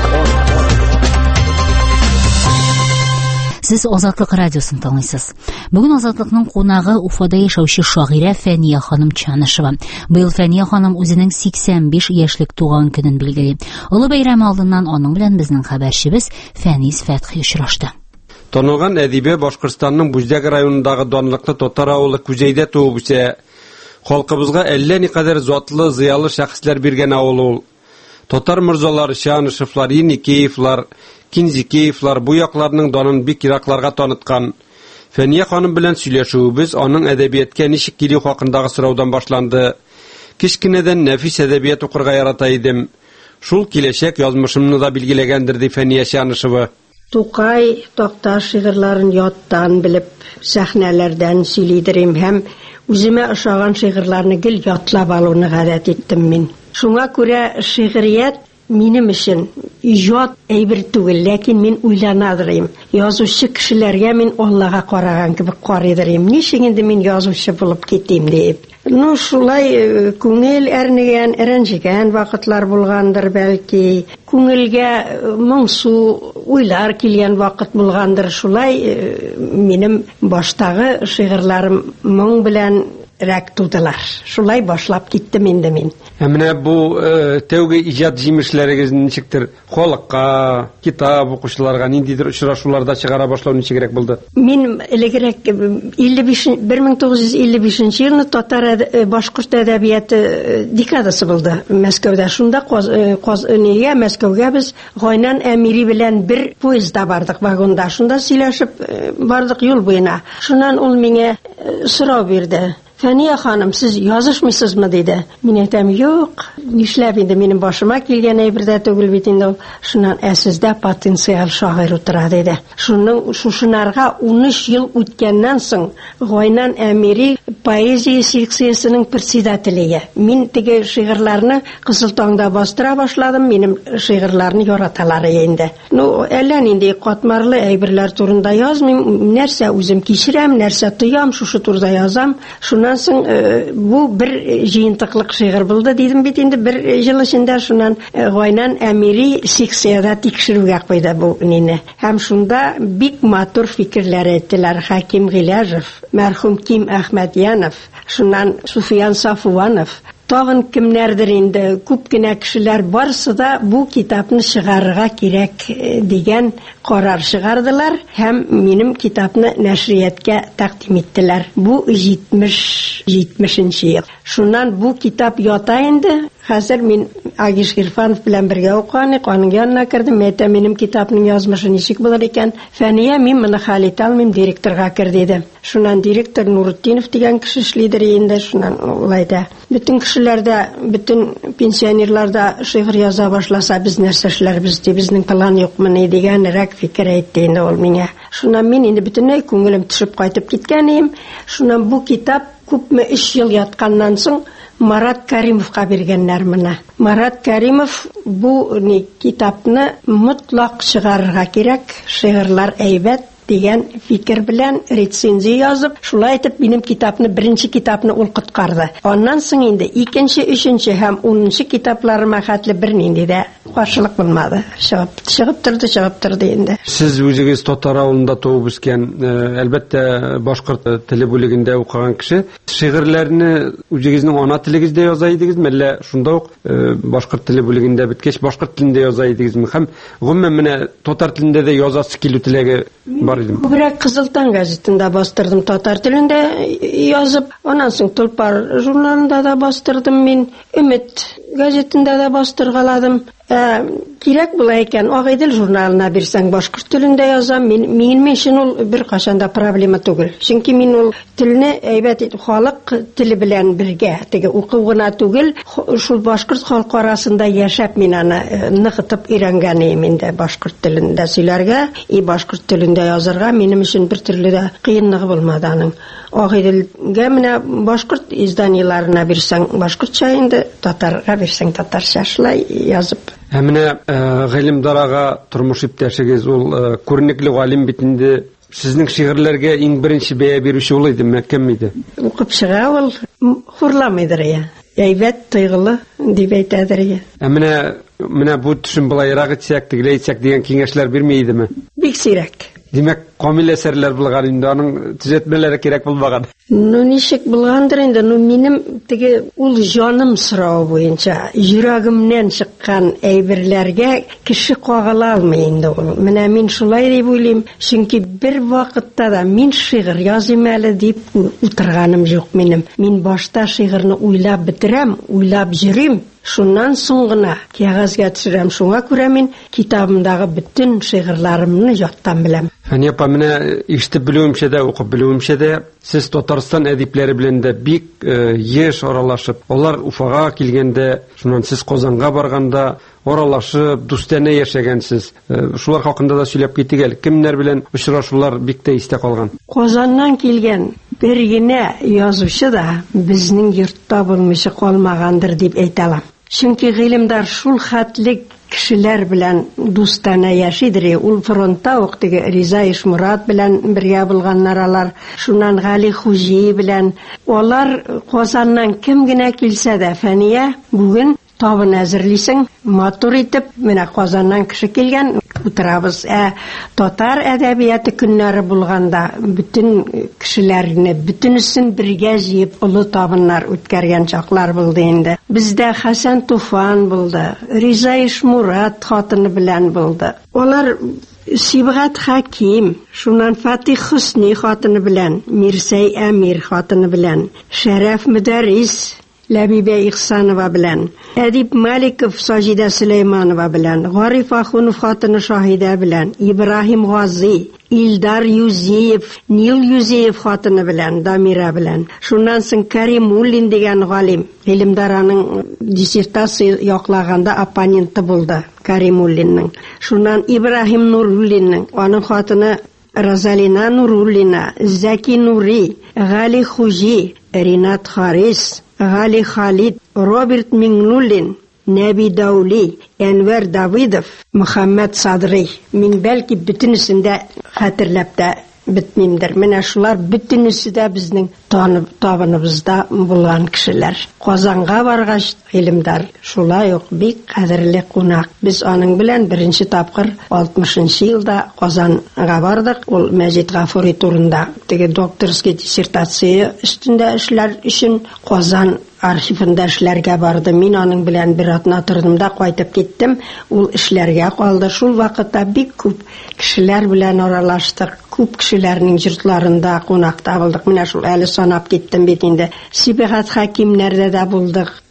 Сез Азатлык радиосын тыңлыйсыз. Бүген Азатлыкның кунагы Уфада яшәүче шагыйрә Фәния ханым Чанышева. Быел Фәния ханым үзенең сиксән биш яшьлек туган көнен билгели. Олы бәйрәм алдыннан аның белән безнең хәбәрчебез Фәнис Фәтхи очрашты. Танылган әдибе Башкортстанның Бүздәк районындагы данлыклы татар авылы Күзәйдә туып үсә. Халкыбызга әллә никадәр затлы, зыялы шәхесләр биргән авыл ул. Татар мирзалары Чанышевлар, Еникеевлар, Кинзикеевлар бу якларның данын бик иракларга таныткан. Фәния ханым белән сөйләшүебез аның әдәбиятка ничек килү хакындагы сораудан башланды. Кичкенәдән нәфис әдәбият укырга ярата идем. Шул киләчәк язмышымны да билгеләгәндер ди Фәния Чанышева. Тукай, Токташ шигырьләрен яттан белеп, сәхнәләрдән сөйлидерим һәм үземә ошаган шигырьләрне гел ятлап алуны гадәт иттем мин. Шуңа күрә шигърият минем өчен иҗат әйбер түгел, ләкин мин уйланадырым. Язучы кешеләргә мин Аллага караган кебек карыйдырым. Ничек инде мин язучы булып китим дип. Ну, шулай күңел әрнегән, рәнҗегән вакытлар булгандыр бәлки. Күңелгә моңсу уйлар килгән вакыт булгандыр. Шулай минем баштагы шигырьләрем моң белән рәк тудылар. Шулай башлап киттем инде мин. Менә бу тәүге иҗат җимешләрегез ничектер халыкка, китап укучыларга ниндидер очрашуларда чыгара башлау ничегрәк булды? Мин элегрәк бер мең тугыз йөз илле бишенче елны татар башкорт әдәбияты декадасы булды Мәскәүдә. Шунда Казанга, Мәскәүгә без Гайнан Әмири белән бер поездда бардык вагонда. Шунда сөйләшеп бардык юл буена. Шуннан ул миңа сорау бирде. Фәния ханым, сез язышмыйсызмы диде. Мин әйтәм, юк, нишләп инде минем башыма килгән әйбердә түгел бит инде. Шуннан ә сездә потенциал шагыйрь утыра диде. Шуның шушынарга ун өч ел үткәннән соң Гайнан Әмири поэзия секциясының председателе. Мин теге шигырьләрне Кызылтаңда бастыра башладым. Минем шигырьләрне яраталар инде. Ну, әллә нинди катмарлы әйберләр турында язмыйм. Нәрсә үзем кичерәм, нәрсә тоям, шушы турда язам. Шуннан соң бу бер җыентыклык шигырь булды дидем бит инде бер ел эчендә. Шуннан Гайнан Әмири секцияда тикшерүгә куйды бу нине. Һәм шунда бик матур фикерләр әйттеләр. Хаким Гыйләжев, мәрхүм Ким Әхмәдянов, шуннан Суфиян Сафуанов, тагын кемнәрдер инде, күп кенә кешеләр барысы да бу китапны чыгарырга кирәк дигән карар чыгардылар һәм минем китапны нәшрияткә тәкъдим иттеләр. Бу җитмеш җитмешенче ел. Шуннан бу китап ята инде Хәзер мин Агиш Гирфанов белән бергә укыган, аның янына кердем. Әйтә, минем китапның язмышы ничек булыр икән? Фәния, мин моны хәл итә алмыйм, директорга кер диде. Шуннан директор Нурутдинов дигән кеше эшлидер инде, шуннан улай да. Бөтен кешеләрдә, бөтен пенсионерларда шигырь яза башласа, без нәрсә эшләрбез ди, безнең план юкмы ни дигәнрәк фикер әйтте инде ул миңа. Шуннан мин инде бөтенләй күңелем төшеп кайтып киткән идем. Шуннан бу китап күпме өч ел ятканнан соң Марат Кәримовка биргәннәр моны. Марат Кәримов бу ни китапны мотлак чыгарырга кирәк, шигырьләр әйбәт дигән фикер белән рецензия язып, шулай итеп минем китапны, беренче китапны ул коткарды. Аннан соң инде икенче, өченче һәм унынчы китапларыма хәтле бернинди дә каршылык булмады. Чыгып, чыгып торды, чыгып торды инде. Сез үзегез Татар авылында туып үскән, әлбәттә башкорт теле бүлегендә укыган кеше, шигырьләрне үзегезнең ана телегездә яза идегезме, әллә шунда ук башкорт теле бүлегендә биткәч башкорт телендә яза идегезме? Һәм гомумән менә татар телендә дә язасы килү теләге Күбрәк Кызылтан газетында бастырдым, татар телендә язып, аннан соң Толпар журналында да бастырдым мин, Өмет газетында да бастыргаладым. Кирәк була икән, Агыйдел журналына бирсәң башкорт телендә язам, мин минем өчен ул бер кашанда проблема түгел. Чөнки мин ул телне әйбәт итеп халык теле белән бергә, теге укып гына түгел, шул башкорт халкы арасында яшәп мин аны ныгытып өйрәнгән идем инде башкорт телендә сөйләргә, и башкорт телендә язарга минем өчен бер төрле дә кыенлыгы булмады аның. Агыйделгә менә башкорт изданияларына бирсәң башкортча, инде татарга бирсәң татарча, шулай язып. Ә менә Гыйлемдар ага, тормыш иптәшегез, ул күренекле галим бит инде. Сезнең шигырьләргә иң беренче бәя бирүче ул идеме, кем иде? Укып чыга ул, хурламыйдыр я. Әйбәт, тойгылы дип әйтәдер я. Ә менә менә бу төшен булайрак итсәк, тигеләй итсәк дигән киңәшләр бирмәй идеме? Бик сирәк. Димәк, камил әсәрләр булган инде, аның төзәтмәләре кирәк булмаган. Ну, ничек булгандыр инде, ну, минем теге ул җаным сорау буенча, йөрәгемнән чыккан әйберләргә кеше кагыла алмый инде ул. Менә мин шулай дип уйлыйм, чөнки бер вакытта да мин шигырь языйм әле дип утырганым юк минем. Мин башта шигырьне уйлап бетерәм, уйлап йөрим. Шуннан соң гына кәгазьгә төшерәм. Шуңа күрә мин китабымдагы бөтен шигырьләремне яттан беләм. Фәния апа, менә ишетеп белүемчә дә, укып белүемчә дә, сез Татарстан әдипләре белән дә бик еш аралашып, алар Уфага килгәндә, шуннан сез Казанга барганда аралашып, дустана яшәгәнсез. Шулар хакында да сөйләп китик әле. Кемнәр белән очрашулар бик тә истә калган? Казаннан килгән бер генә язучы да безнең йортта булмыйча калмагандыр дип әйтә алам. Чөнки Гыйлемдар шул хәтлек кешеләр белән дустана яшидер. Ул фронтта ук теге Риза Ишмурат белән бергә булганнар алар. Шуннан Гали Хуҗи белән. Алар Казаннан кем генә килсә дә, Фәния, бүген табын әзерлисең, матур итеп, менә Казаннан кеше килгән, утырабыз. Ә татар әдәбияты көннәре булганда бүтән кешеләрне, бүтәнесен бергә җыеп олы табыннар үткәргән чаклар булды инде. Бездә Хәсән Туфан булды, Риза Ишмурат хатыны белән булды. Алар Сибгат Хаким, шуннан Фатих Хусни хатыны белән, Мирсәй Әмир хатыны белән, Шәрәф Мөдәррис, Ләбибә Ихсанова белән, Әдип Маликов Саҗидә Сөләйманова белән, Гариф Ахунов хатыны Шаһидә белән, Ибраһим Гази, Илдар Юзиев, Нил Юзиев хатыны белән, Дамира белән. Шуннан соң Кәримуллин дигән галим, Гыйлемдараның диссертация яклаганда оппоненты булды, Кәримуллинның. Шуннан Ибраһим Нуруллинның, аның хатыны Разалина Нуруллина, Зәки Нури, Гали Хуҗи, Ринат Харис, Гали Халид, Роберт Миңнуллин, Нәби Даули, Әнвәр Давидов, Мөхәммәд Садри. Мин бәлки бөтенесендә хәтерләп тә бетмимдер. Менә шулар бөтенесе дә безнең танып табыныбызда булган кешеләр. Казанга баргач, Гыйлемдар шулай ук бик кадерле кунак. Без аның белән беренче тапкыр алтмышынчы елда Казанга бардык. Ул Мәҗит Гафури турында теге докторский диссертация өстендә эшләр өчен Казан архивында эшләргә барды. Мин аның белән бер атна тордым да кайтып киттем. Ул эшләргә калды. Шул вакытта бик күп кешеләр белән аралаштык. Күп кешеләрнең йортларында кунакта булдык. Менә шул әле санап киттем бит инде. Сибгат Хакимнәрдә дә булдык.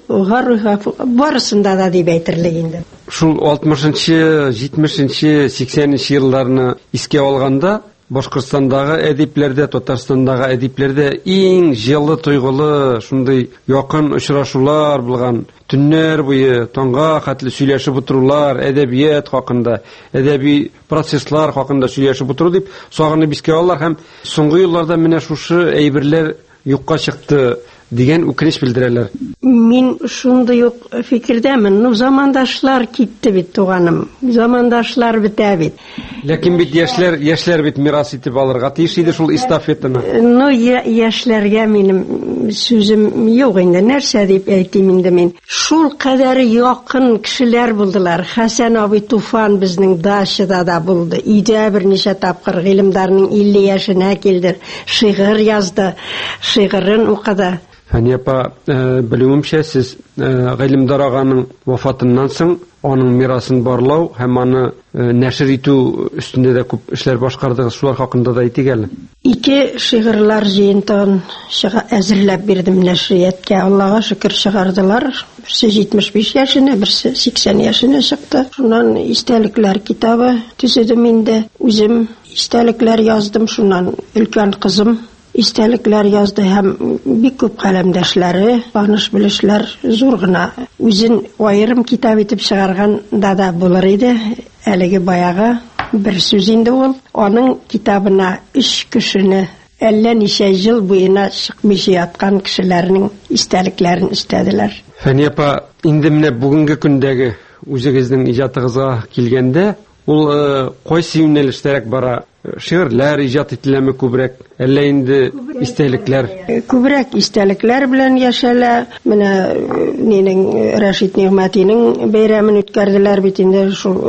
гарыга барысында да дип әйтерлек инде. Шул алтмышынчы, җитмешенче, сиксәненче елларны искә алганда, Башкортстандагы әдипләрдә, Татарстандагы әдипләрдә иң җылы тойгылы, шундый якын очрашулар булган, төннәр буе таңга хәтле сөйләшеп утырулар, әдәбият хакында, әдәби процесслар хакында сөйләшеп утыру дип сагынып искә алалар һәм соңгы елларда менә шушы әйберләр юкка чыкты дигән үкенеч белдерәләр. Мин шундый ук фикердәмен. Ну, замандашлар китте бит, туганым. Замандашлар бетә бит. Ләкин бит яшьләр, яшьләр бит мирас итеп алырга тиеш иде шул эстафетаны. Ну, яшьләргә минем сүзем юк инде. Нәрсә дип әйтим инде мин? Шул кадәр якын кешеләр булдылар. Хәсән абый Туфан безнең дачада да булды. Өйдә берничә тапкыр гыйлемдарның илле яшенә килде. Шигырь язды. Шигырын укыды. Фәния апа, белүемчә, сез Гыйлемдар аганың вафатыннан соң аның мирасын барлау һәм аны нәшер итү өстендә дә күп эшләр башкардыгыз. Шулар хакында да әйтик әле. Ике шигырьләр җыентыгын әзерләп бирдем нәшрияткә. Аллага шөкер, чыгардылар. Берсе җитмеш биш яшенә, берсе сиксән яшенә чыкты. Шуннан истәлекләр китабы төзедем инде. Үзем истәлекләр яздым. Шуннан өлкән кызым истәлекләр язды һәм бик күп каләмдәшләре, таныш белешләр зур гына үзен аерым китап итеп чыгарган да да булыр иде. Әлеге баягы бер сүз инде ул. Аның китабына өч кешене әллә ничә ел буена чыкмыйча яткан кешеләрнең истәлекләрен истәделәр. Фәния апа, инде менә бүгенге көндәге үзегезнең иҗатыгызга килгәндә, ул кайсы юнәлештәрәк бара? Шигырьләр иҗат ителәме күбрәк, әллә инде истәлекләр? Күбрәк истәлекләр белән яшәлә. Менә нинең Рәшит Нигъмәтинең бәйрәмен үткәрделәр бит инде,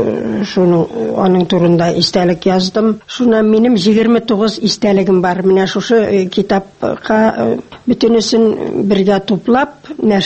шуның аның турында истәлек яздым. Шуннан минем егерме тугыз истәлегем бар. Менә шушы китапка бөтенесен бергә туплап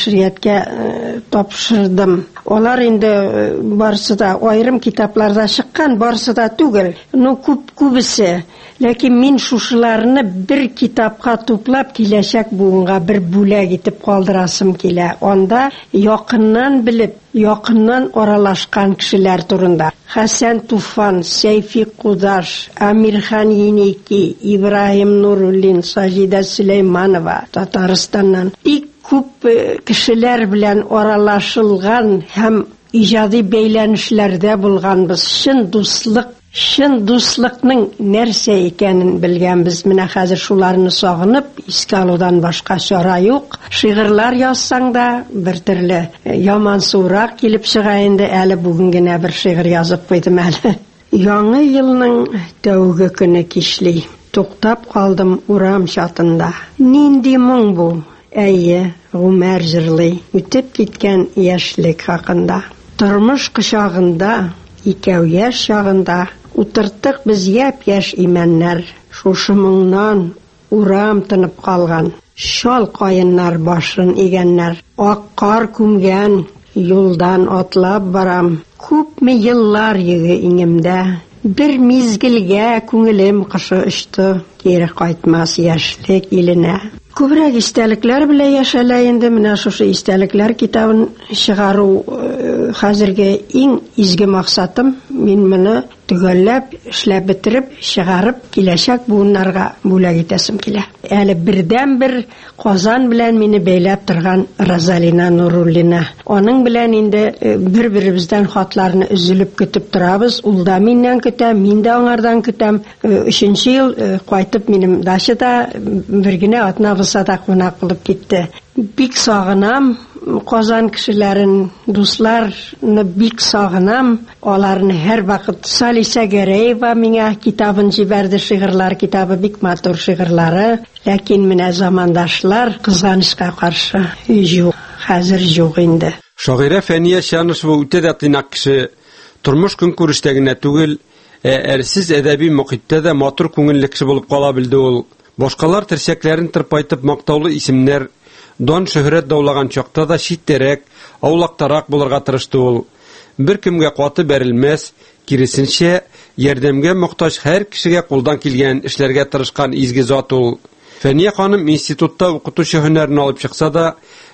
нәшрияткә тапшырдым. Алар инде барысы да аерым китапларда чыккан, барысы да түгел. Ну, күп күбесе. Ләкин мин шушыларны бер китапка туплап киләчәк буынга бер бүләк итеп калдырасым килә. Анда якыннан белеп, якыннан аралашкан кешеләр турында. Хәсән Туфан, Сәйфи Кудаш, Амирхан Еники, Ибраһим Нуруллин, Саҗидә Сөләйманова, Татарстаннан бик күп кешеләр белән аралашылган һәм иҗади бәйләнешләрдә булганбыз. Шын дуслык, шын дуслыкның нәрсә икәнен белгәнбез. Менә хәзер шуларны сагынып, искә алудан башка чара юк. Шигырьләр язсаң да бер төрле яман сурак килеп чыга инде. Әле бүген генә бер шигырь язып куйдым әле. Яңа елның тәүге көне кичли, туктап калдым урам чатында. Нинди моң бу? Әйе, Гүмәр җырлый, үтеп киткән яшьлек хакында. Тормыш кочагында, икәү яшь чагында, утыртык без япь-яшь имәннәр. Шушы моңнан урам тынып калган, шал каеннар башын игәннәр. Ак кар күмгән юлдан атлап барам, күпме еллар йөге иңемдә. Бер мизгелгә күңелем кышы очты, кире кайтмас яшьлек иленә. Күбрәк истәлекләр белән яшәлә инде. Менә шушы истәлекләр китабын чыгару хәзерге иң изге максатым. Мин моны төгәлләп, эшләп бетереп, чыгарып, киләчәк буыннарга бүләк итәсем килә. Әле бердән бер Казан белән мине бәйләп торган Розалина Нуруллина. Аның белән инде бер-беребездән хатларны үзелеп көтеп торабыз. Ул да миннән көтә, мин дә аңардан көтәм. Өченче ел кайтып минем дачада бер генә атнабызда кунак булып китте. Бик сагынам Казан кешеләрен, дусларны бик сагынам. Аларны һәр вакыт Салиса Гәрәева миңа китабын җибәрде, шигырьләр китабы, бик матур шигырьләре. Ләкин менә замандашлар кызганычка каршы юк, хәзер юк инде. Шагыйрә Фәния Чанышева үтә дә тыйнак кеше. Тормыш көнкүрештә генә түгел, әрсез әдәби мөхиттә дә матур күңелле кеше булып кала белде ул. Башкалар терсәкләрен тырпайтып мактаулы исемнәр, дан шөһрәт даулаган чакта да читтәрәк, аулактарак булырга тырышты ул. Бер кемгә каты бәрелмәс, киресенчә, ярдәмгә мохтаҗ һәр кешегә кулдан килгән эшләргә тырышкан изге зат ул. Фәния ханым институтта укытучы һөнәрен алып чыкса да,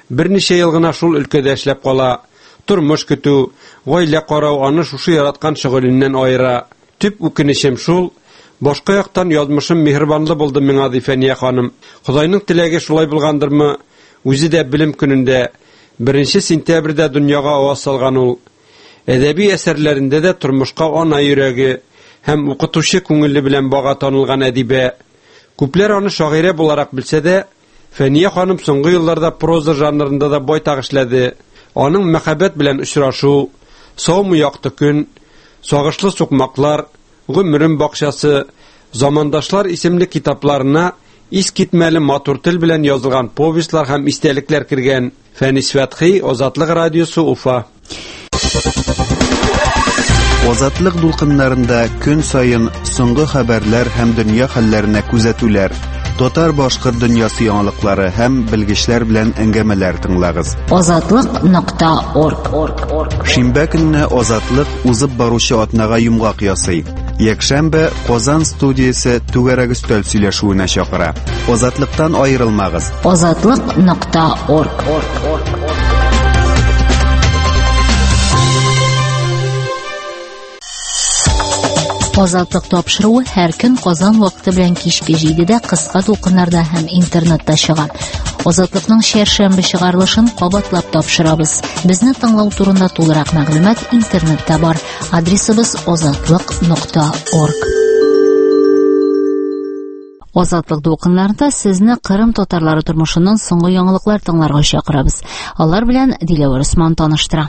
берничә ел гына шул өлкәдә эшләп кала. Тормыш көтү, гаилә карау аны шушы яраткан шөгыльеннән аера. Төп үкенечем шул, башка яктан язмышым мехрибанлы булды миңа Фәния ханым. Худайның теләге шулай булгандырмы? Үзе дә белем көнендә беренче сентябрьдә дөньяга аваз салган ул. Әдәби әсәрләрендә дә тормышка ана йөрәге һәм укытучы күңеле белән бага танылган әдибә. Күпләр аны шагыйрә буларак белсә дә, Фәния ханым соңгы елларда проза жанрында да байтак эшләде. Аның мәхәббәт белән очрашу, Саумы якты көн, Сагышлы сукмаклар, Гомерем бакчасы, Замандашлар исемле китапларына искитмәле матур тел белән язылган повестлар һәм истәлекләр кергән. Фәнис Фәтхи, Азатлык радиосы, Уфа. Азатлык дулкыннарында көн сайын соңгы хәбәрләр һәм дөнья хәлләренә күзәтүләр, татар-башкорт дөньясы яңалыклары һәм белгечләр белән әңгәмәләр тыңлагыз. Азатлык нокта орг. Шимбә көнне Азатлык узып баручы атнага йомгак ясый. Якшәмбе Казан студиясе түгәрәк өстәл сөйләшүенә чакыра. Азатлыктан аерылмагыз. Азатлык нокта орг. Азатлык тапшыруы һәр көн Казан вакыты белән кичке җидедә кыска тулкыннарда һәм интернетта чыга. Азатлыкның шәршәмбе чыгарылышын кабатлап тапшырабыз. Безне тыңлау турында тулырак мәгълүмат интернетта бар. Адресыбыз азатлык нокта орг. Азатлык дулкыннарында сезне Кырым татарлары тормышының соңгы яңалыклар тыңларга чакырабыз. Алар белән Диләвер Усман таныштыра.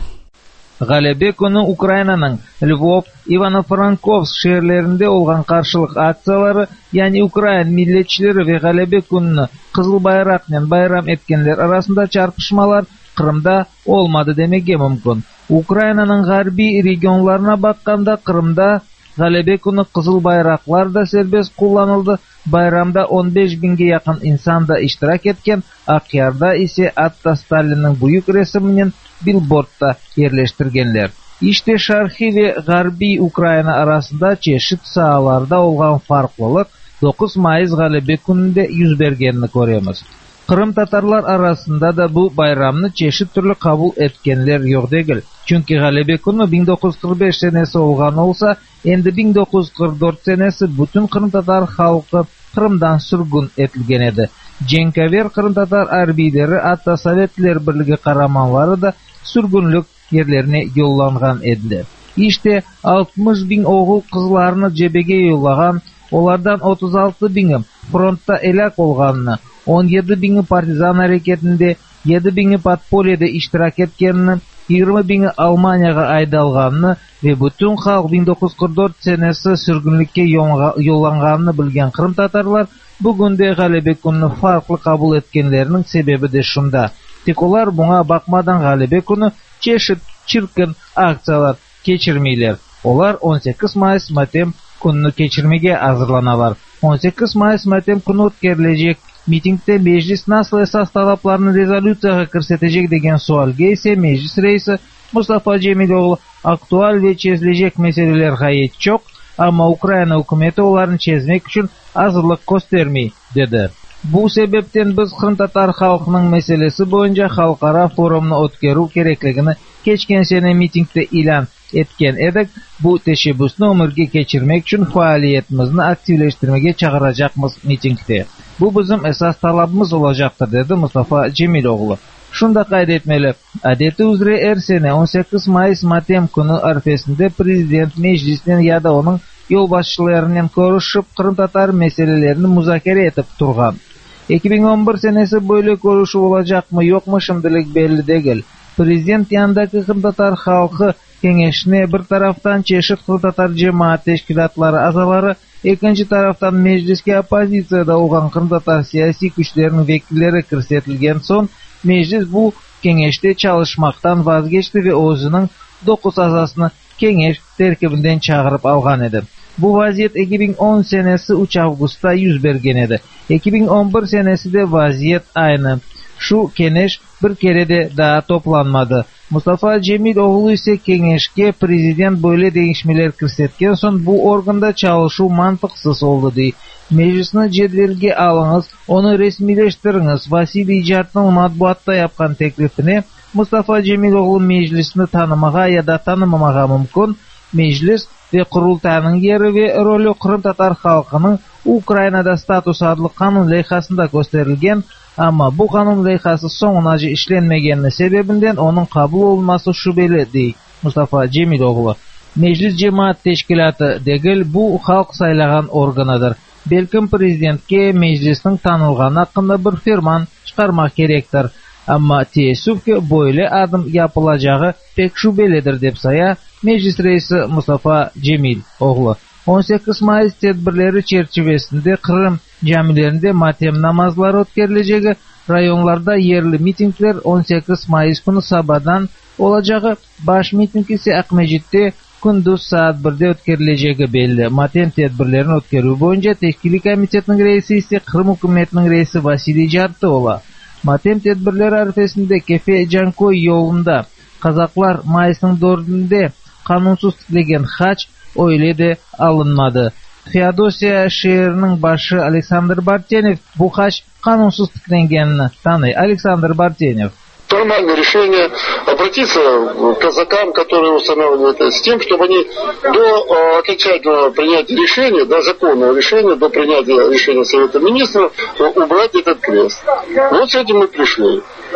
Галәбе көне Украинаның Львов, Ивано-Франковск шәһәрләрендә булган каршылык акциялары, ягъни Украин милләтчеләре вә Галәбе көнне Кызыл байрак белән байрам эткәннәр арасында чарпышмалар Кырымда олмады демәгә мөмкин. Украинаның гарби регионларына бакканда Кырымда Галәбе көне Кызыл байраклар да сербест кулланылды. Байрамда он беш бингә якын инсан да иштирак еткән, Акъярда исә Атта Сталинның бөек рәсеменнән билбордта yerleştirgenler. İşte Şarkı ve Garbi Ukrayna arasında çeşit sahalarda olgan farklılık dokuz Mayıs Galebe gününde yüz bergenini görüyoruz. Kırım Tatarlar arasında da bu bayramını çeşit türlü kabul etkenler yok değil. Çünkü Galebe günü bin dokuz yüz kırk beş senesi olgan olsa, endi bin dokuz yüz kırk dört senesi bütün Kırım Tatar halkı Kırım'dan sürgün etilgen edi. Cenkaver Kırım Tatar arbiyleri hatta Sovetler Birliği kahramanları da sürgünlük yerlerine yollangan ediler. İşte altmış bin oğul kızlarını cebege yollagan, onlardan otuz altı bini frontta elak olganını, on yedi bini partizan hareketinde, yedi bini Podpolya'da iştirak etkenini, yirmi bini Almanya'ga aydalganını ve bütün halk bin dokuz yüz kırk dört senesi sürgünlükке yollanganını bilgen Kırım Tatarlar bugün de Galebe gününü farklı kabul etkenlerinin sebebi de şunda. Tek olar buna bakmadan Galebe günü çeşit çirkin aksiyalar geçirmeyler. Olar on sekiz Mayıs matem gününü geçirmeye hazırlanalar. on sekiz Mayıs matem günü ötkerilecek mitingde meclis nasıl esas talaplarını rezolütsiyaga kirsetecek degen sualga ise meclis reisi Mustafa Cemiloğlu aktual ve çözülecek meseleler gayet çok ama Ukrayna hükümeti onların çözmek için hazırlık göstermey dedi. Bu sebepten biz Kırım Tatar halkının meselesi boyunca halkara forumunu ötkeru kerekligini geçken sene mitingde ilan etken edik. Bu teşebbüsünü ömürge geçirmek için faaliyetimizni aktivleştirmeye çağıracakmız mitingde. Bu bizim esas talabımız olacaktır dedi Mustafa Cemiloğlu. Şunda kaydetmeli. Adeti üzere her sene on sekiz Mayıs matem günü arifesinde prezident meclisinden ya da onun yol başçılarından görüşüp Kırım Tatar meselelerini müzakere etip turgan. iki bin on bir senesi böyle görüşü olacak mı yok mu şimdilik belli değil. Prezident yanındaki Kırım Tatar halkı kengeşine bir taraftan çeşit Kırım Tatar cemaat teşkilatları azaları, ikinci taraftan mecliske opozisiyada olan Kırım Tatar siyasi güçlerinin vekilleri kirsetilgen son, meclis bu kengeşte çalışmaktan vazgeçti ve özünün dokuz azasını kengesh terkibinden çağırıp algan edi. Bu vaziyet iki bin on senesi üç Ağustos'ta yüz bergen edi. iki bin on bir senesi de vaziyet aynı. Şu keneş bir kere de daha toplanmadı. Mustafa Cemil oğlu ise kengeşke prezident böyle değişmeler kirsetken son bu organda çalışu mantıksız oldu diye. Meclisini cedvelge alınız, onu resmileştiriniz. Vasiliy Jart'ın matbuatta yapkan teklifini Mustafa Cemil oğlu meclisini tanımağa ya da tanımamağa mümkün. Meclis ve kurultayının yeri ve rolü Kırım Tatar halkının Ukraynada status adlı kanun leyhasında gösterilgen, ama bu kanun leyhası sonunacı işlenmegenliği sebebinden onun kabul olması şüpheli değil Mustafa Cemil oğlu. Meclis Cemaat Teşkilatı degil bu halk saylagan organadır. Belkim prezidentke meclisin tanılgan hakkında bir firman çıkarmak gerektir. Ama teessüf ki böyle adım yapılacağı pek şüphelidir dep saya Meclis Reisi Mustafa Cemil oğlu. on sekiz Mayıs tedbirleri çerçevesinde Kırım camilerinde matem namazları ötkerilecegi, rayonlarda yerli mitingler on sekiz Mayıs günü sabahdan olacağı, baş miting ise Akmecit'te gündüz saat birde ötkerilecegi belli. Matem tedbirlerini ötkeriu boyunca Teşkili Komitetinin reisi ise Kırım hükümetinin reisi Vasiliy Jart'ı ola. Matem tedbirleri arifesinde Kefe Cankoy yolunda Kazaklar Mayıs'ın dördünde kanunsuz tiklegen haç öyle de alınmadı. Feodosya şehrinin başı Alexander Bartenev bu haç kanunsuz tiklengenini tanıy. Alexander Bartenev. Нормальное решение обратиться к казакам, которые устанавливают это, с тем, чтобы они до э, окончательного принятия решения, до законного решения, до принятия решения Совета Министров, убрать этот крест. Вот с этим мы пришли.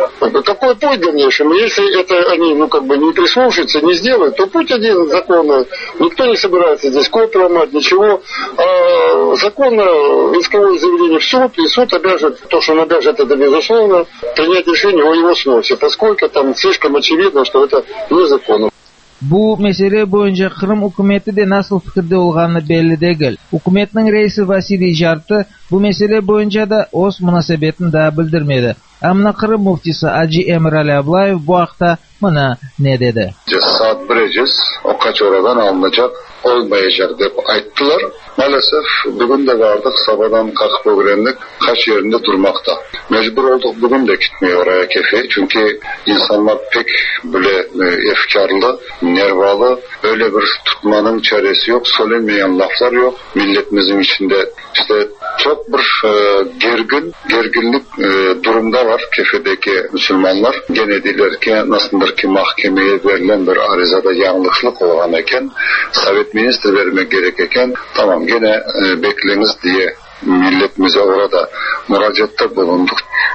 Какой путь дальнейший? Если это они ну, как бы не прислушаются, не сделают, то путь один законный. Никто не собирается здесь копию ломать, ничего. А законно исковое заявление в суд, и суд обяжет, то, что он обяжет, это безусловно, принять решение о его сносе, поскольку там слишком очевидно, что это незаконно. Bu mesele boyunca Kırım hükümeti de nasıl fikirde olganı belli değil. Hükümetinin reisi Vasiliy Jart'ı bu mesele boyunca da öz münasebetini daha bildirmedi. Amna Kırım muftisi Hacı Emrali Ablayev bu hafta buna ne dedi? Saat bireceğiz, o kaç oradan alınacak, olmayacak deyip ayttılar. Maalesef bugün de vardık, sabahdan kalkıp öğrendik, kaç yerinde durmakta. Mecbur olduk, bugün de gitmiyor oraya kefe. Çünkü insanlar pek böyle e, efkarlı, nervalı, öyle bir tutmanın çaresi yok, söylenmeyen laflar yok. Milletimizin içinde işte çok bir e, gergin, gerginlik e, durumda var kefedeki Müslümanlar. Gene diler ki nasıldır ki mahkemeye verilen bir arizada yanlışlık olan eken, Sovet Ministri vermek gerekirken tamam gene e, bekleniz diye milletimize orada müracaatta bulunduk.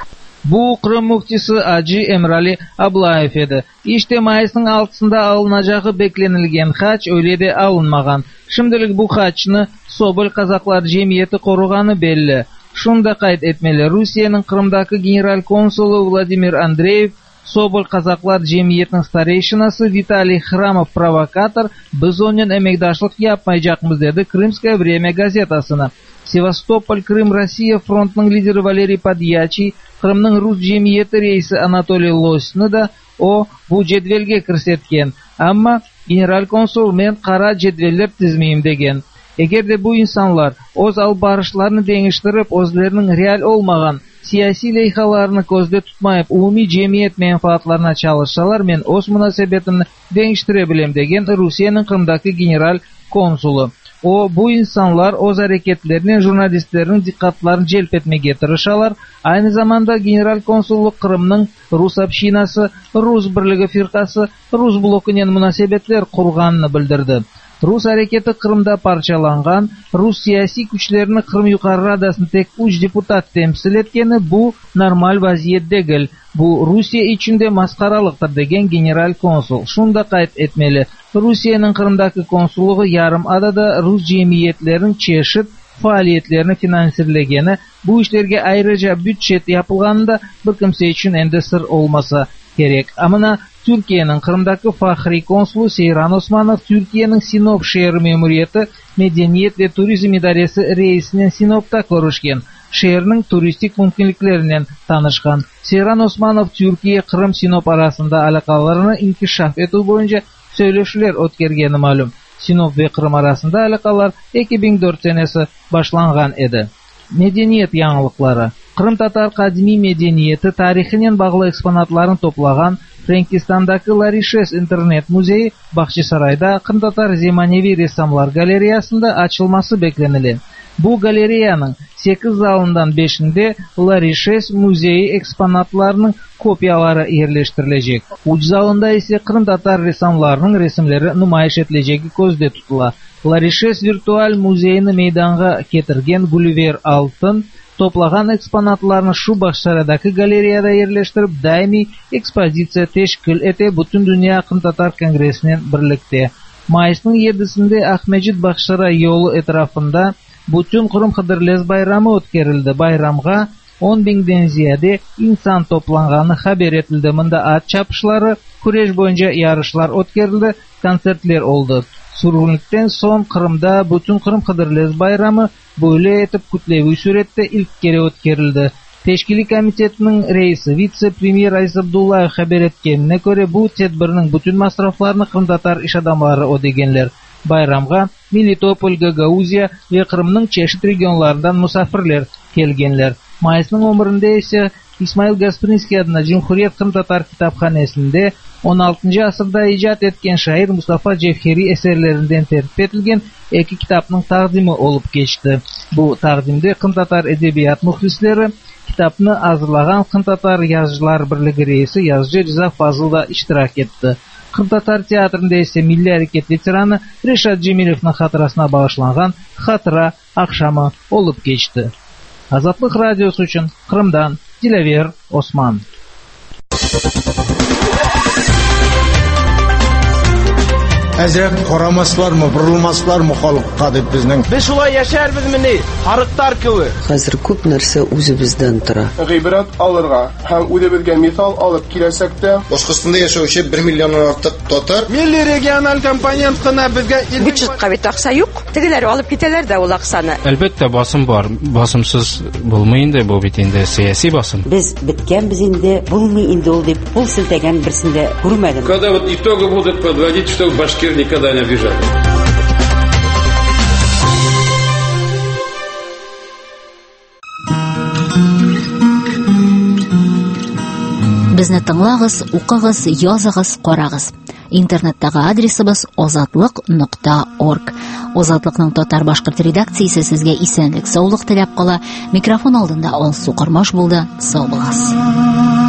Bu Kırım muftisi Hacı Emrali Ablayev edi. İşte Mayıs'ın altısında alınacağı beklenilgen haç öyle de alınmagan. Şimdilik bu haçını Sobol Kazaklar Cemiyeti koruganı belli. Şunda kayıt etmeli. Rusya'nın Kırım'daki general konsulu Vladimir Andreyev, Sobol Kazaklar Cemiyeti'nin stareyşinası Vitaliy Храмов provokatör, biz onun emekdaşlık yapmayacakmız dedi Kırımskaya Vremya gazetasına. Sevastopol Kırım Россия frontının lideri Valeri Podyachi, Kırım'ın Rus Cemiyeti reisi Anatoly Los'ni da o bu cedvelge kirsetken. Ama general konsul men qara cedveller tizmeyim degen. Eğer de bu insanlar öz albarışlarını değiştirip özlerinin real olmagan siyasi leyhalarını gözde tutmayıp umumi cemiyet menfaatlarına çalışsalar men öz münasebetini değiştirebilem degen Rusya'nın Kırım'daki general konsulu. O bu insanlar öz hareketlerine jurnalistlerin dikkatlerini celp etmeye getirişalar. Aynı zamanda general konsulluk Kırım'nın Rus общинасы, Rus birligi firkası, Rus blokunun münasebetler kurganını bildirdi. Rus hareketi Kırım'da parçalangan, Rus siyasi güçlerini Kırım Yukarı Radası'nın tek üç deputat temsil etkeni bu normal vaziyet değil. Bu Rusya içinde maskaralıktır degen general konsul. Şunda kayıt etmeli. Rusya'nın Kırım'daki konsulluğu yarım adada Rus cemiyetlerin çeşit faaliyetlerini finansirlegeni, bu işlerge ayrıca bütçet yapılganında bir kimse için ende sır olmasa gerek. Amına Türkiye'nin Kırım'daki Fahri Konsulu Seyran Osmanov, Türkiye'nin Sinop şehir memuriyeti Medeniyet ve Turizm İdaresi reisinin Sinop'ta görüşken, şehrin turistik mümkünliklerinden tanışkan. Seyran Osmanov, Türkiye Kırım Sinop arasında alakalarını inkişaf etü boyunca сөйлөшүүлөр өткөргени маалым. Синоп ve Кырым арасында алакалар эки миң төрт сенеси башланган эди. Медениет яңалыклары. Кырым татар кадимий медениети тарихинен баглы экспонатларын топлаган Франкистандагы Ларишес интернет-музейи Бакчы-Сарайда Кырым татар Земаневи рессамлар галереясында ачылмасы беклениле. Бу галереянын сегиз залындан бешинде Ларишес музейи экспонатларынын копиялары жерлештирилежек. Уч залында эсе Кырым татар рессамларынын ресимлери нумайыш этилежеги көздө тутула. Ларишес виртуаль музейini мейданга кетирген Гулливер Алтын топлаган экспонатларны шу Бакчы-Сарайдагы галереяда жерлештирип, даими экспозиция тешкил эте Бүтүн дүйнө Кырым татар конгрессинен бирликте. Майыстын жетисинде Ахмеджит Бакчы-Сарай жолу этрафында Бүтүн Кырым Кыдырлез байрамы өткөрүлдү. Байрамга он миңден зияде инсан топланганы хабар этилди. Мында ат чапышлары, күреш боюнча ярышлар өткөрүлдү, концертлер болду. Сүргүнлүктен соң Кырымда Бүтүн Кырым Кыдырлез байрамы бойлы этип күтлөбүй сүрөттө илк кере өткөрүлдү. Тешкили комитетинин рейси вице-премьер Айзат Абдуллаев хабар эткенине көрө, бул тедбирдин бүтүн масрафларын Кырым татар иш адамдары одегенлер. Байрамга Мелитополь, Гагаузия ve Кырымдын чешит регионларынан мусафирлер келгенлер. Майыстын он биринде эсе Исмаил Гаспринский адына Жумхурият Кырым татар китапханасында он алтынчы асырда ижад эткен шайыр Мустафа Жефхери эсерлеринен тертип этилген эки китаптын тагдими болуп кечти. Бу тагдимде Кырым татар эдебият мухлислери китапны азырлаган Кырым татар жазуулар бирлиги рейси жазчы Риза Фазыл да иштирак этти. Кырым татар театрында эсе Милли аракет ветераны Решат Жемилевдин хатырасына багышланган Хатыра акшамы болуп кечти. Азаттык радиосу үчүн Кырымдан Дилавер Осман. Әзрәк карамаслармы, бурылмаслармы халыкка дип безнең. Без шулай яшәрбезмени? Харыктар кебек. Хәзер күп нәрсә үзебездән тора. Гыйбрат алырга һәм үзебезгә мисал алып киләсәк тә, Башкортстанда яшәүче бер миллионнан артык татар милли региональ компонент кына безгә бюджетка бит акча юк. Тегеләр алып китәләр дә ул акчаны. Әлбәттә басым бар. Басымсыз булмый инде бу бит инде сиясәт басым. Без биткәнбез инде, булмый инде ул дип кул селтәгән берсендә күрмәдем. Когда вот итоги будут подводить, что башкир никогда не обижали. Безне тыңлагыз, укыгыз, языгыз, карагыз. Интернеттагы адресыбыз озатлык нокта орг. Озатлыкның татар башкорт редакциясе сезгә исәнлек, саулык теләп кала. Микрофон алдында Алсу Кырмаш булды. Сау булыгыз.